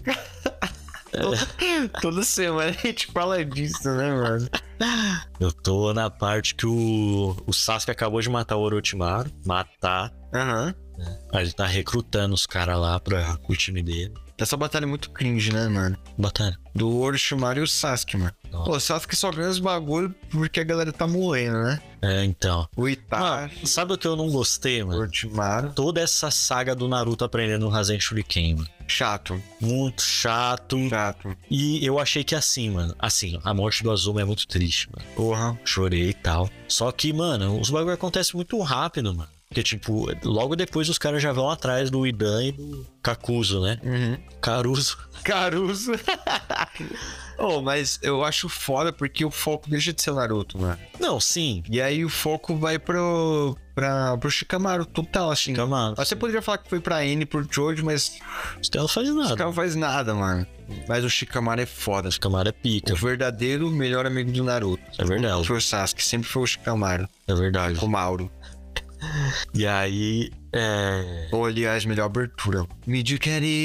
S2: Toda semana a gente fala disso, né, mano?
S1: Eu tô na parte que o, o Sasuke acabou de matar o Orochimaru. Matar.
S2: Aham.
S1: Uhum. Ele tá recrutando os caras lá pra o time dele.
S2: Essa batalha é muito cringe, né, mano?
S1: Batalha.
S2: Do Orochimaru e o Sasuke, mano.
S1: Nossa.
S2: Pô, o Sasuke só ganha os bagulho porque a galera tá morrendo, né?
S1: É, então.
S2: O Itachi,
S1: Mano, sabe o que eu não gostei,
S2: o
S1: mano?
S2: Orochimaru.
S1: Toda essa saga do Naruto aprendendo o Rasen Shuriken, mano.
S2: Chato.
S1: Muito chato.
S2: Chato.
S1: E eu achei que assim, mano. Assim, a morte do Azuma é muito triste, mano.
S2: Porra.
S1: Chorei e tal. Só que, mano, os bagulho acontecem muito rápido, mano. Porque, tipo, logo depois os caras já vão atrás do Idan e do Kakuzu, né?
S2: Uhum.
S1: Caruso.
S2: Caruso. Oh, mas eu acho foda porque o foco deixa de ser o Naruto, mano.
S1: Não, sim.
S2: E aí o foco vai pro, pra, pro Shikamaru total, assim.
S1: Calma.
S2: Você poderia falar que foi pra N por Jojo, mas
S1: Os caras não fazem
S2: o
S1: nada.
S2: cara não faz nada, mano. Mas o Shikamaru é foda.
S1: Os camaradas é pica.
S2: O verdadeiro melhor amigo do Naruto.
S1: É verdade.
S2: Foi o Sasuke, sempre foi o Shikamaru.
S1: É verdade.
S2: O Mauro.
S1: E aí, é...
S2: Ou, aliás, melhor abertura. Me de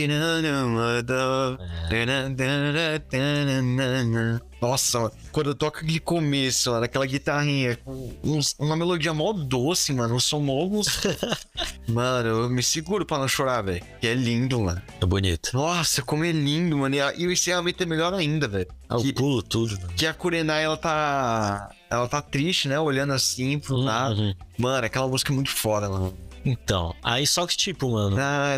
S2: Nossa, mano, quando eu toco aquele começo, mano, aquela guitarrinha com uns- uma melodia mó doce, mano, um som mó gostoso. Mano, eu me seguro pra não chorar, velho. Que é lindo, mano.
S1: é bonito.
S2: Nossa, como é lindo, mano. E, a- e o encerramento é melhor ainda, velho.
S1: Ah, eu
S2: Que-
S1: pulo tudo, mano.
S2: Que a Kurenai, ela tá... Ela tá triste, né? Olhando assim pro nada.
S1: Uhum.
S2: Mano, aquela música é muito foda, mano.
S1: Então, aí só que tipo, mano...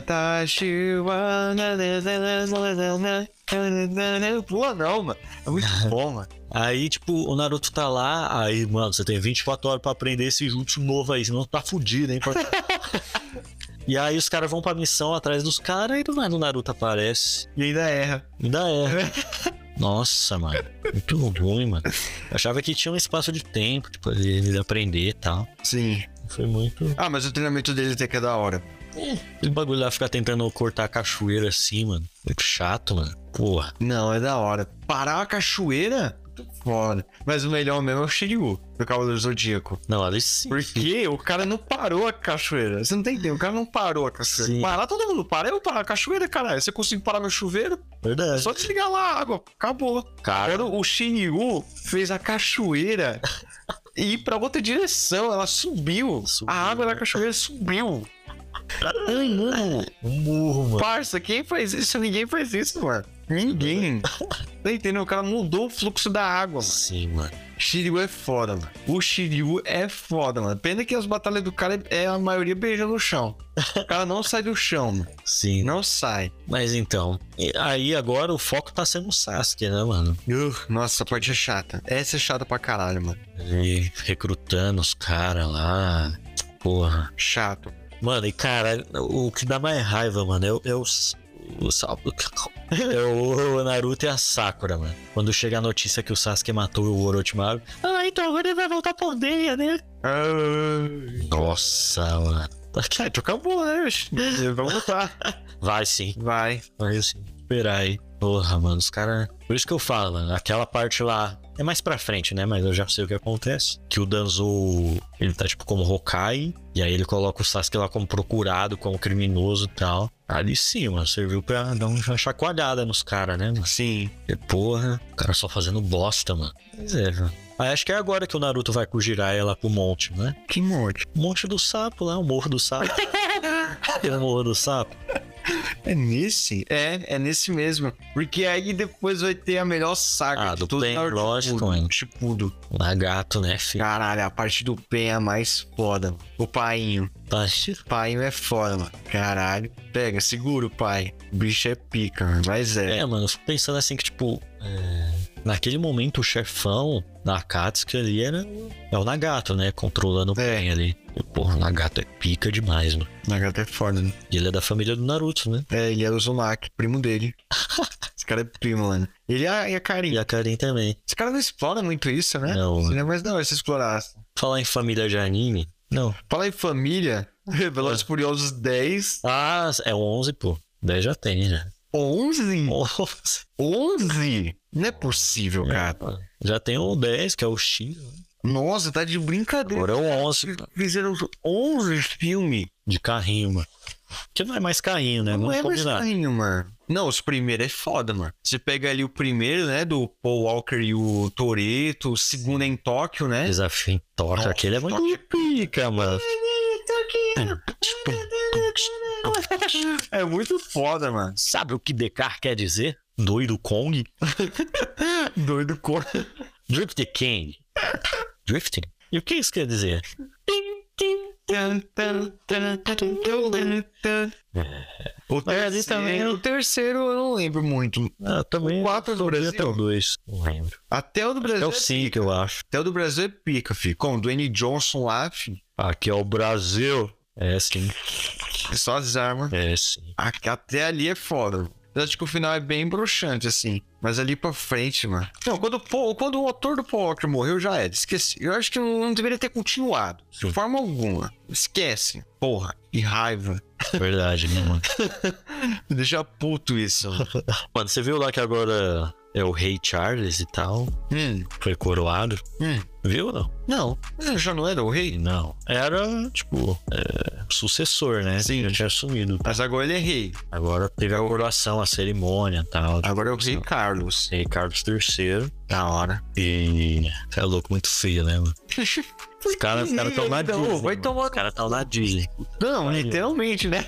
S2: Pô, não, mano. É muito bom, mano.
S1: Aí, tipo, o Naruto tá lá, aí, mano, você tem vinte e quatro horas pra aprender esse jutsu novo aí, senão tá fudido, hein? E aí os caras vão pra missão atrás dos caras e do nada o Naruto aparece.
S2: E ainda erra.
S1: Ainda é. Nossa, mano. Muito ruim, mano. Eu achava que tinha um espaço de tempo, tipo, ele ele aprender e tal.
S2: Sim.
S1: Foi muito...
S2: Ah, mas o treinamento dele até que é da hora.
S1: Esse bagulho lá ficar tentando cortar a cachoeira assim, mano. Muito chato, mano. Porra.
S2: Não, é da hora. Parar a cachoeira? Muito foda. Mas o melhor mesmo é o Shiryu, do Cavaleiro Zodíaco.
S1: Não, ali sim.
S2: Porque o cara não parou a cachoeira. Você não tem ideia, o cara não parou a cachoeira.
S1: Sim.
S2: Parar, todo mundo para. Eu parar a cachoeira, caralho. Você consegue parar meu chuveiro? É
S1: Verdade.
S2: só desligar lá a água. Acabou.
S1: Cara.
S2: Agora o Shiryu fez a cachoeira ir pra outra direção. Ela subiu.
S1: Subiu.
S2: A água da cachoeira subiu. Ai, mano.
S1: Um murro, mano.
S2: Parça, quem faz isso? Ninguém faz isso, mano. Ninguém. Tá entendendo? O cara mudou o fluxo da água, mano.
S1: Sim, mano.
S2: Shiryu é foda, mano. O Shiryu é foda, mano. Pena que as batalhas do cara é a maioria beijando no chão. O cara não sai do chão, mano.
S1: Sim.
S2: Não sai.
S1: Mas então, e aí agora o foco tá sendo o Sasuke, né, mano?
S2: Uh, nossa, essa parte é chata. Essa é chata pra caralho, mano.
S1: Ele recrutando os caras lá. Porra.
S2: Chato.
S1: Mano, e cara, o que dá mais raiva, mano, é, o- é o. O, é o Naruto e a Sakura, mano. Quando chega a notícia que o Sasuke matou o Orochimaru. Ah, então agora ele vai voltar por aldeia, né?
S2: Ai.
S1: Nossa, mano. Tá
S2: Ah, então acabou, né? Vamos lutar.
S1: Vai sim.
S2: Vai.
S1: Vai sim. Esperar aí. Porra, mano, os caras. Por isso que eu falo, mano. Aquela parte lá. É mais pra frente, né? Mas eu já sei o que acontece. Que o Danzo. Ele tá tipo como Hokage. E aí ele coloca o Sasuke lá como procurado, como criminoso e tal. Ali sim, mano. Serviu pra dar uma chacoalhada nos caras, né, mano?
S2: Sim.
S1: E, porra, o cara só fazendo bosta, mano. Pois é, mano. Aí acho que é agora que o Naruto vai com o Jiraiya lá pro monte, né?
S2: Que morte.
S1: O monte do sapo lá, o morro do sapo. É o morro do sapo.
S2: É nesse? É, é nesse mesmo. Porque aí depois vai ter a melhor saga
S1: Ah,
S2: de
S1: do
S2: todo
S1: Pen,
S2: Naruto.
S1: lógico, mano.
S2: Shippuden.
S1: Lagarto, né, filho?
S2: Caralho, a parte do Pen é a mais foda. O painho.
S1: Tá.
S2: O painho é foda, mano. Caralho. Pega, segura o pai. O bicho é pica, mano. Mas é.
S1: É, mano, eu fico pensando assim que, tipo, é, naquele momento o chefão da Akatsuki ali era é o Nagato, né? Controlando o
S2: É.
S1: Pen ali. E, porra, o Nagato é pica demais, mano.
S2: O Nagato é foda, né?
S1: E ele é da família do Naruto, né?
S2: É, ele é o Uzumaki, primo dele. Esse cara é primo, mano. Ele e a, e a Karin.
S1: E a Karin também.
S2: Esse cara não explora muito isso, né?
S1: Não.
S2: Seria mais da hora se explorasse.
S1: Falar em família de anime? Não.
S2: Fala em família. Velozes e Furiosos dez.
S1: Ah, é onze, pô. dez já tem, né?
S2: onze?
S1: onze.
S2: onze? Não é possível, cara.
S1: Já tem o dez, que é o X. Né?
S2: Nossa, tá de brincadeira.
S1: Agora é o onze.
S2: Fizeram onze filmes.
S1: De carrinho, mano. Que não é mais carrinho, né?
S2: Não,
S1: Não
S2: é mais
S1: combinar.
S2: carrinho, mano. Não, os primeiros é foda, mano. Você pega ali o primeiro, né? Do Paul Walker e o Toretto. O segundo é em Tóquio, né?
S1: Desafio em Tóquio.
S2: Nossa,
S1: Aquele é muito
S2: Tóquio.
S1: pica, mano.
S2: É muito foda, mano.
S1: Sabe o que Dekar quer dizer? Doido Kong?
S2: Doido cor.
S1: Drift King. Drifting? E o que isso quer dizer?
S2: O
S1: É, ali também.
S2: terceiro, o terceiro eu não lembro muito.
S1: Ah, também.
S2: O quatro do
S1: eu vi
S2: Brasil?
S1: até o dois. Não lembro.
S2: Até o do Brasil
S1: É o
S2: é
S1: cinco, eu acho.
S2: Até o do Brasil é pica, filho. Com o Dwayne Johnson lá, filho.
S1: Aqui é o Brasil. É sim.
S2: É só as armas.
S1: É sim.
S2: Aqui- Até ali é foda. Eu acho que o final é bem broxante, assim. Mas ali pra frente, mano. Não, quando o, Paul- quando o autor do Paul Walker morreu, já era. Esqueci. Eu acho que não, não deveria ter continuado. De
S1: Sim.
S2: forma alguma. Esquece. Porra. Que raiva.
S1: Verdade, né, mano?
S2: Me deixa puto isso. Mano.
S1: Mano, você viu lá que agora é o Rei Charles e tal?
S2: hum,
S1: Foi coroado.
S2: hum.
S1: Viu ou não?
S2: Não. Ele já não era o rei?
S1: Não. Era, tipo, é, sucessor, né?
S2: Sim.
S1: Já tinha assumido.
S2: Mas agora ele é rei.
S1: Agora teve a coroação, a cerimônia e tal.
S2: Agora é o rei Carlos.
S1: Rei Carlos terceiro.
S2: Da hora.
S1: E. Você é louco, muito feio, né, mano? Os caras os caras estão na
S2: Então,
S1: Disney.
S2: vai
S1: mano.
S2: tomar-
S1: Os caras estão na Disney.
S2: Não, literalmente, né?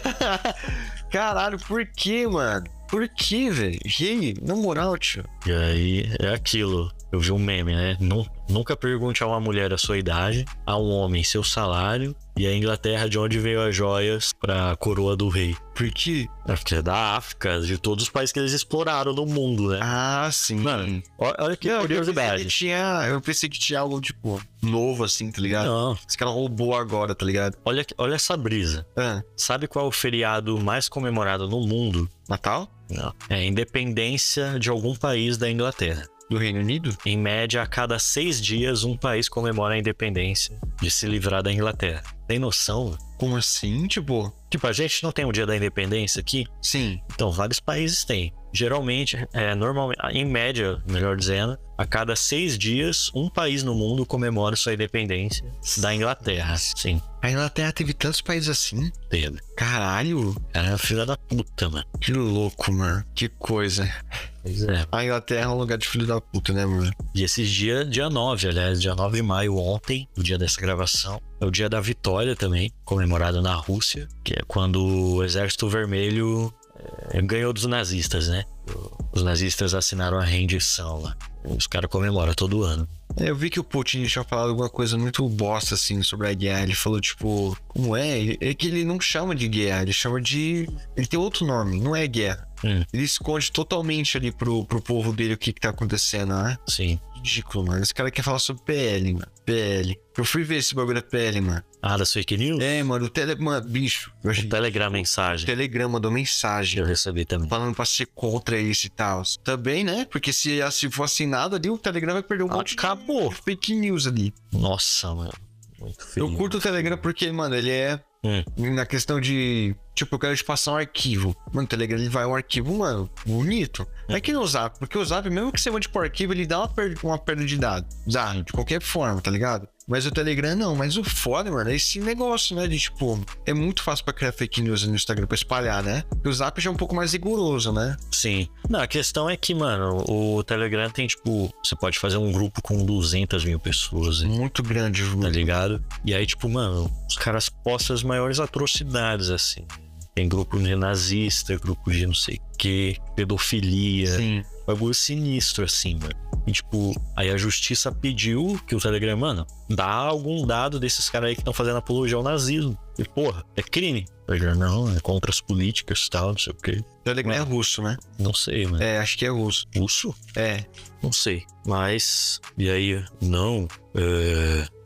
S2: Caralho, por que, mano? Por que, velho? Rei, na moral, tio.
S1: E aí é aquilo. Eu vi um meme, né? Nu- Nunca pergunte a uma mulher a sua idade, a um homem seu salário e a Inglaterra de onde veio as joias pra coroa do rei.
S2: Por quê?
S1: É porque é da África, de todos os países que eles exploraram no mundo, né?
S2: Ah, sim.
S1: Mano, Olha, olha que
S2: Não, eu pensei que
S1: curiosidade.
S2: tinha. Eu pensei que tinha algo, tipo, novo, assim, tá ligado?
S1: Não,
S2: Esse cara roubou agora, tá ligado?
S1: olha, olha essa brisa.
S2: Ah,
S1: Sabe qual é o feriado mais comemorado no mundo?
S2: Natal?
S1: Não. É a independência de algum país da Inglaterra.
S2: Do Reino Unido?
S1: Em média, a cada seis dias, um país comemora a independência de se livrar da Inglaterra. Tem noção?
S2: Como assim? Tipo,
S1: Tipo, a gente não tem o dia da independência aqui?
S2: sim.
S1: Então, vários países têm. Geralmente, é, normalmente, em média, melhor dizendo, a cada seis dias, um país no mundo comemora sua independência da Inglaterra. Sim,
S2: A Inglaterra teve tantos países assim.
S1: teve.
S2: Caralho.
S1: Cara, é filha da puta, mano.
S2: Que louco, mano. Que coisa.
S1: Pois é.
S2: A Inglaterra é um lugar de filho da puta, né, mano?
S1: E esses dias, dia nove, aliás, dia nove de maio, ontem, o dia dessa gravação, é o dia da vitória também, comemorado na Rússia, que é quando o Exército Vermelho é, ganhou dos nazistas, né? Os nazistas assinaram a rendição lá. Os caras comemoram todo ano.
S2: É, eu vi que o Putin tinha falado alguma coisa muito bosta, assim, sobre a guerra. Ele falou, tipo, como é? Ele- É que ele não chama de guerra, ele chama de... Ele tem outro nome, não é guerra.
S1: Hum.
S2: Ele esconde totalmente ali pro, pro povo dele o que que tá acontecendo, né?
S1: Sim.
S2: Ridículo, mano. Esse cara quer falar sobre P L, mano. P L. Eu fui ver esse bagulho da P L, mano.
S1: Ah, das fake news?
S2: É, mano, o tele... Mano, bicho. Eu achei...
S1: O Telegram
S2: O
S1: mensagem.
S2: Telegram mandou mensagem.
S1: Eu recebi também.
S2: Falando pra ser contra isso e tal. Também, né? Porque se, se for assinado ali, o Telegram vai perder um monte
S1: Acabou.
S2: de fake news ali.
S1: Nossa, mano. Muito feio.
S2: Eu curto o Telegram porque, mano, ele é...
S1: Hum.
S2: Na questão de... Tipo, eu quero te passar um arquivo. Mano, o Telegram, ele vai um arquivo, mano, bonito. É que no Zap, porque o Zap, mesmo que você mande pro arquivo, ele dá uma perda, uma perda de dados. Dá, de qualquer forma, tá ligado? Mas o Telegram não. Mas o foda, mano, é esse negócio, né? De, tipo... É muito fácil pra criar fake news no Instagram, pra espalhar, né? E o Zap já é um pouco mais rigoroso, né?
S1: Sim. Não, a questão é que, mano, o Telegram tem, tipo... Você pode fazer um grupo com duzentas mil pessoas, hein,
S2: Muito grande,
S1: tá ligado? E aí, tipo, mano, os caras postam as maiores atrocidades, assim. Tem grupo de nazista, grupo de não sei o que, pedofilia.
S2: Sim.
S1: Bagulho sinistro, assim, mano. E, tipo, aí a justiça pediu que o Telegram, mano, dá algum dado desses caras aí que estão fazendo apologia ao nazismo. E, porra, é crime. O Telegram, não, é contra as políticas e tal, não sei o quê.
S2: O Telegram é russo, né?
S1: Não sei, mano.
S2: É, acho que é russo.
S1: Russo?
S2: É.
S1: Não sei. Mas, e aí, não, é,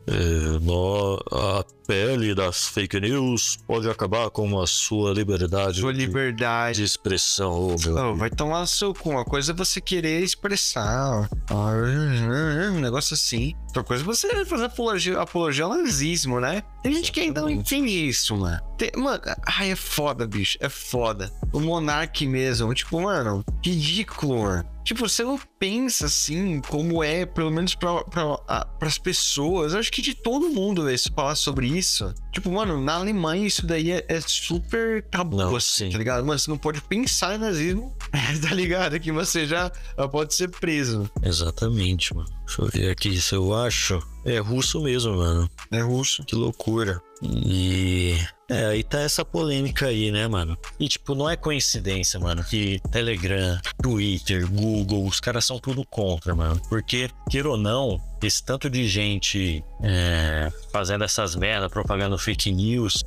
S1: É, no, a pele das fake news pode acabar com a sua liberdade.
S2: Sua liberdade
S1: de expressão. Oh, meu
S2: oh, vai tomar seu cu. Uma coisa é você querer expressar. Um negócio assim. Outra coisa é você fazer apologia, apologia ao nazismo, né? Tem gente que ainda não entende isso, mano. Tem, mano, ai, é foda, bicho. É foda. O Monark mesmo. Tipo, mano, ridículo, mano. Tipo, você não pensa assim como é, pelo menos pra, pra, pra, pras pessoas. Eu acho que de todo mundo, véio, se falar sobre isso. Tipo, mano, na Alemanha isso daí é, é super tabu, não, assim, sim. Tá ligado? Mano, você não pode pensar em nazismo, tá ligado? Que você já pode ser preso.
S1: Exatamente, mano. Deixa eu ver aqui se eu acho. É russo mesmo, mano.
S2: É russo.
S1: Que loucura. E... É, aí tá essa polêmica aí, né, mano? E, tipo, não é coincidência, mano, que Telegram, Twitter, Google, os caras são tudo contra, mano. Porque, queira ou não, esse tanto de gente é, fazendo essas merda, propagando fake news,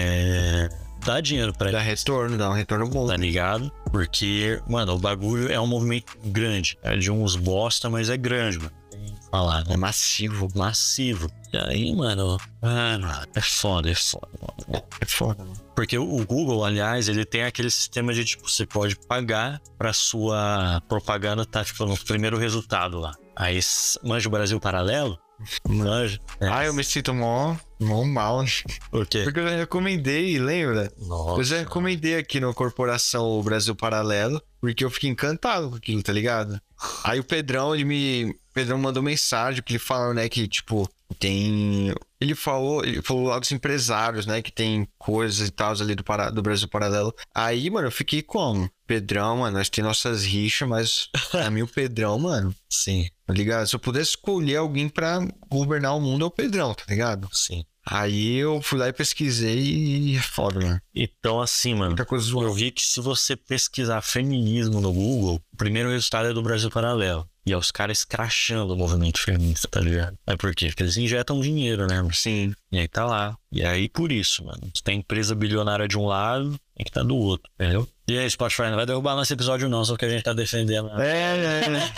S1: é... dá dinheiro pra
S2: Dá retorno, dá um retorno bom.
S1: Tá ligado? Porque, mano, o bagulho é um movimento grande. É de uns bosta, mas é grande, mano. Falar, né?
S2: É massivo.
S1: Massivo. E aí, mano, mano, é foda, é foda, mano.
S2: É foda, mano.
S1: Porque o Google, aliás, ele tem aquele sistema de, tipo, você pode pagar pra sua propaganda tá, tipo, no primeiro resultado lá. Aí, manja o Brasil Paralelo? Manja.
S2: É. Ah, eu me sinto mó, mó mal.
S1: Por quê?
S2: Porque eu já recomendei, lembra?
S1: Nossa.
S2: Eu já recomendei aqui no Corporação Brasil Paralelo, porque eu fiquei encantado com aquilo, tá ligado? Aí o Pedrão, ele me... O Pedrão mandou mensagem, que ele falou, né, que, tipo, tem... Ele falou, ele falou lá dos empresários, né, que tem coisas e tal ali do, para... do Brasil Paralelo. Aí, mano, eu fiquei como? Pedrão, mano, nós temos nossas rixas, mas a mim o Pedrão, mano...
S1: Sim.
S2: Tá ligado? Se eu pudesse escolher alguém pra governar o mundo, é o Pedrão, tá ligado?
S1: Sim.
S2: Aí eu fui lá e pesquisei e é foda, mano.
S1: Então, assim, mano,
S2: coisa
S1: eu vi que se você pesquisar feminismo no Google, o primeiro resultado é do Brasil Paralelo. E é os caras escrachando o movimento feminista, tá ligado? É por quê? Porque eles injetam dinheiro, né?
S2: Sim.
S1: E aí tá lá. E aí por isso, mano. Você tem empresa bilionária de um lado, tem que tá do outro, entendeu? E aí, Spotify, não vai derrubar nosso episódio não, só que a gente tá defendendo. Né?
S2: É, é, é.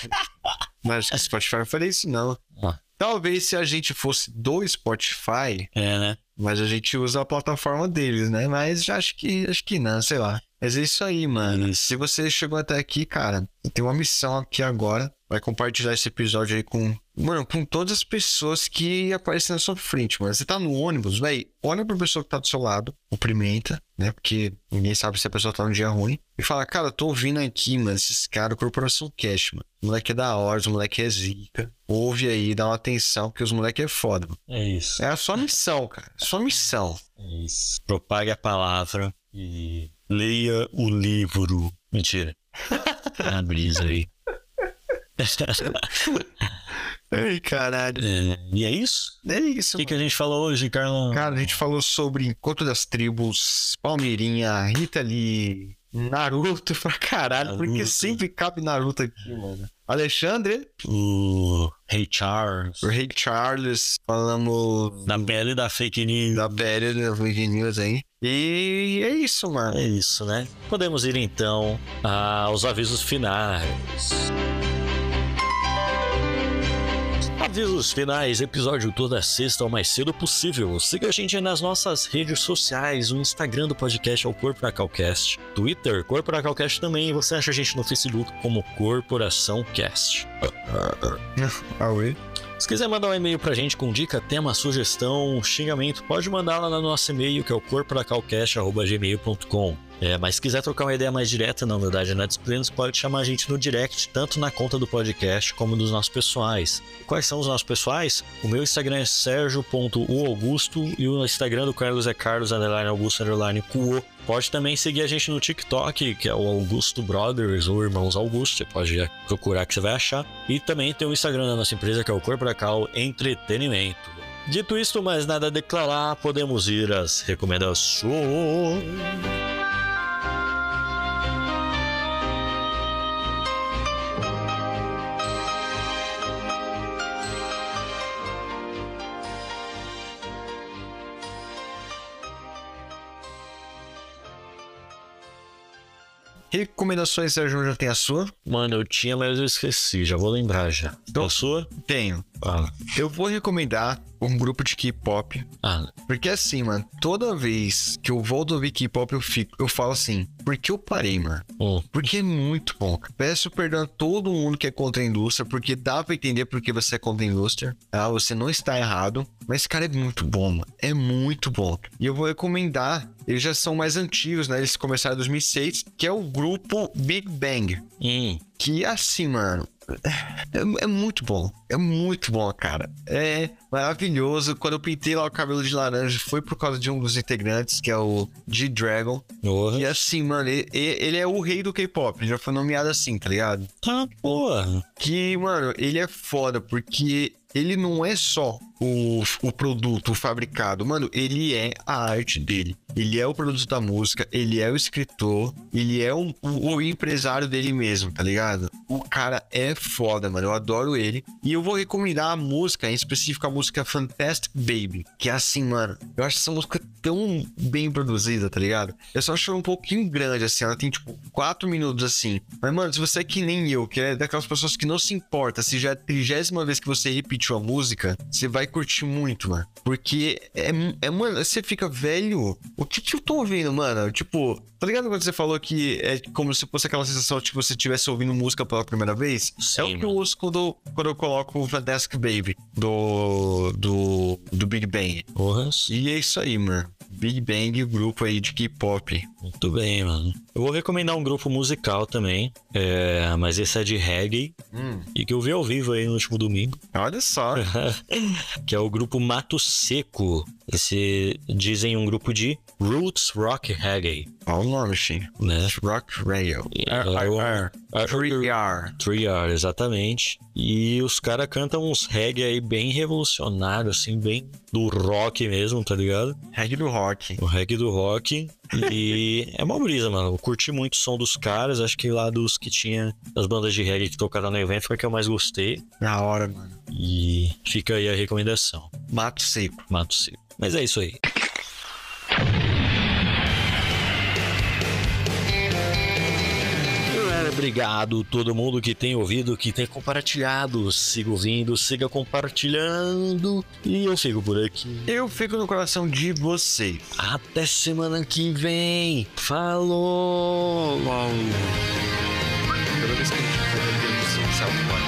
S2: Mas o Spotify não faria isso, não.
S1: Ah.
S2: Talvez se a gente fosse do Spotify...
S1: É, né?
S2: Mas a gente usa a plataforma deles, né? Mas acho que, acho que não, sei lá. Mas é isso aí, mano.
S1: Isso.
S2: Se você chegou até aqui, cara, eu tenho uma missão aqui agora. Vai compartilhar esse episódio aí com... Mano, com todas as pessoas que aparecem na sua frente, mano. Você tá no ônibus, velho. Olha pra pessoa que tá do seu lado. Cumprimenta, né? Porque ninguém sabe se a pessoa tá num dia ruim. E fala, cara, eu tô ouvindo aqui, mano, esses caras, Corporação Cash, mano. O moleque é da hora, os moleque é zica. Ouve aí, dá uma atenção, porque os moleque é foda, mano.
S1: É isso.
S2: É a sua missão, cara. É a sua missão.
S1: É isso. Propague a palavra e leia o livro. Mentira. A brisa aí.
S2: Ai, caralho.
S1: É, e é isso?
S2: É isso.
S1: O que, que a gente falou hoje, Carlão?
S2: Cara, a gente falou sobre Encontro das Tribos, Palmeirinha, Rita Lee, Naruto pra caralho,
S1: Naruto.
S2: Porque sempre cabe Naruto aqui, mano. Alexandre,
S1: O Rei Charles.
S2: o Rei Charles, falamos
S1: Da pele da fake news.
S2: da Béria, da Fake News aí. E é isso, mano.
S1: É isso, né? Podemos ir então aos avisos finais. Avisos finais, episódio toda sexta o mais cedo possível. Siga a gente nas nossas redes sociais, o Instagram do podcast é o CorporacalCast, Twitter, CorporacalCast também, e você acha a gente no Facebook como Corporação Cast.
S2: Ah, oi?
S1: Se quiser mandar um e-mail pra gente com dica, tema, sugestão, xingamento, pode mandar lá no nosso e-mail, que é o corporacalcast arroba gmail ponto com. É, mas se quiser trocar uma ideia mais direta, na verdade, na disciplina, você pode chamar a gente no direct, tanto na conta do podcast como dos nossos pessoais. Quais são os nossos pessoais? O meu Instagram é sergio ponto u augusto e o Instagram do Carlos é carlos underline augusto underline cuo. Pode também seguir a gente no TikTok, que é o Augusto Brothers ou Irmãos Augusto, você pode procurar que você vai achar. E também tem o Instagram da nossa empresa, que é o Corporacal Entretenimento. Dito isto, mais nada a declarar, podemos ir às recomendações.
S2: Recomendações, Sérgio, já tem a sua?
S1: Mano, eu tinha, mas eu esqueci, já vou lembrar já.
S2: Então-
S1: A sua?
S2: Tenho.
S1: Fala.
S2: Eu vou recomendar um grupo de K-pop.
S1: Ah,
S2: Porque assim, mano, toda vez que eu volto a ouvir K-pop, eu fico, eu falo assim, por que eu parei, mano?
S1: hum,
S2: Porque é muito bom. Peço perdão a todo mundo que é contra a indústria, porque dá pra entender porque você é contra a indústria. Tá? Você não está errado. Mas, cara, é muito bom, mano. É muito bom. E eu vou recomendar. Eles já são mais antigos, né? Eles começaram em dois mil e seis, que é o grupo Big Bang.
S1: hum.
S2: Que, assim, mano, é, é muito bom. É muito bom, cara. É maravilhoso. Quando eu pintei lá o cabelo de laranja, foi por causa de um dos integrantes, que é o G-Dragon.
S1: Porra.
S2: E assim, mano, ele, ele é o rei do K-pop. Ele já foi nomeado assim, tá ligado?
S1: Tá, porra.
S2: Que, mano, ele é foda, porque ele não é só o, o produto, o fabricado. Mano, ele é a arte dele. Ele é o produto da música, ele é o escritor, ele é o, o, o empresário dele mesmo, tá ligado? O cara é foda, mano. Eu adoro ele. E eu vou recomendar a música, em específico a música Fantastic Baby. Que é assim, mano, eu acho essa música tão bem produzida, tá ligado? Eu só acho ela um pouquinho grande, assim. Ela tem, tipo, quatro minutos, assim. Mas, mano, se você é que nem eu, que é daquelas pessoas que não se importa, se já é a trigésima vez que você repetiu a música, você vai curtir muito, mano. Porque é, é mano, você fica velho. O que que eu tô ouvindo, mano? Tipo, tá ligado quando você falou que é como se fosse aquela sensação de que você estivesse ouvindo música pela primeira vez?
S1: Sim,
S2: é o que
S1: mano.
S2: eu uso quando, quando eu coloco o Fantastic Baby do, do, do Big Bang.
S1: Porra.
S2: E é isso aí, mano. Big Bang, o grupo aí de K-pop.
S1: Muito bem, mano. Eu vou recomendar um grupo musical também. É, mas esse é de reggae.
S2: Hum,
S1: E que eu vi ao vivo aí no último domingo.
S2: olha só.
S1: Que é o grupo Mato Seco. Esse dizem um grupo de Roots Rock Reggae,
S2: Olha o nome, Shin.
S1: né?
S2: Rock Radio.
S1: É, eu-
S2: R R R.
S1: three R, exatamente. E os caras cantam uns reggae aí bem revolucionários, assim, bem do rock mesmo, tá ligado?
S2: Reggae do rock.
S1: O reggae do rock. E é uma brisa, mano. Eu curti muito o som dos caras. Acho que lá dos que tinha das bandas de reggae que tocaram no evento foi a que eu mais gostei.
S2: Da hora, mano.
S1: E fica aí a recomendação.
S2: Mato Seco.
S1: Mato Seco. Mas é isso aí. Obrigado todo mundo que tem ouvido, que tem compartilhado. Siga ouvindo, siga compartilhando. E eu fico por aqui.
S2: Eu fico no coração de vocês.
S1: Até semana que vem. Falou!
S2: Toda vez que a gente for ter um salto,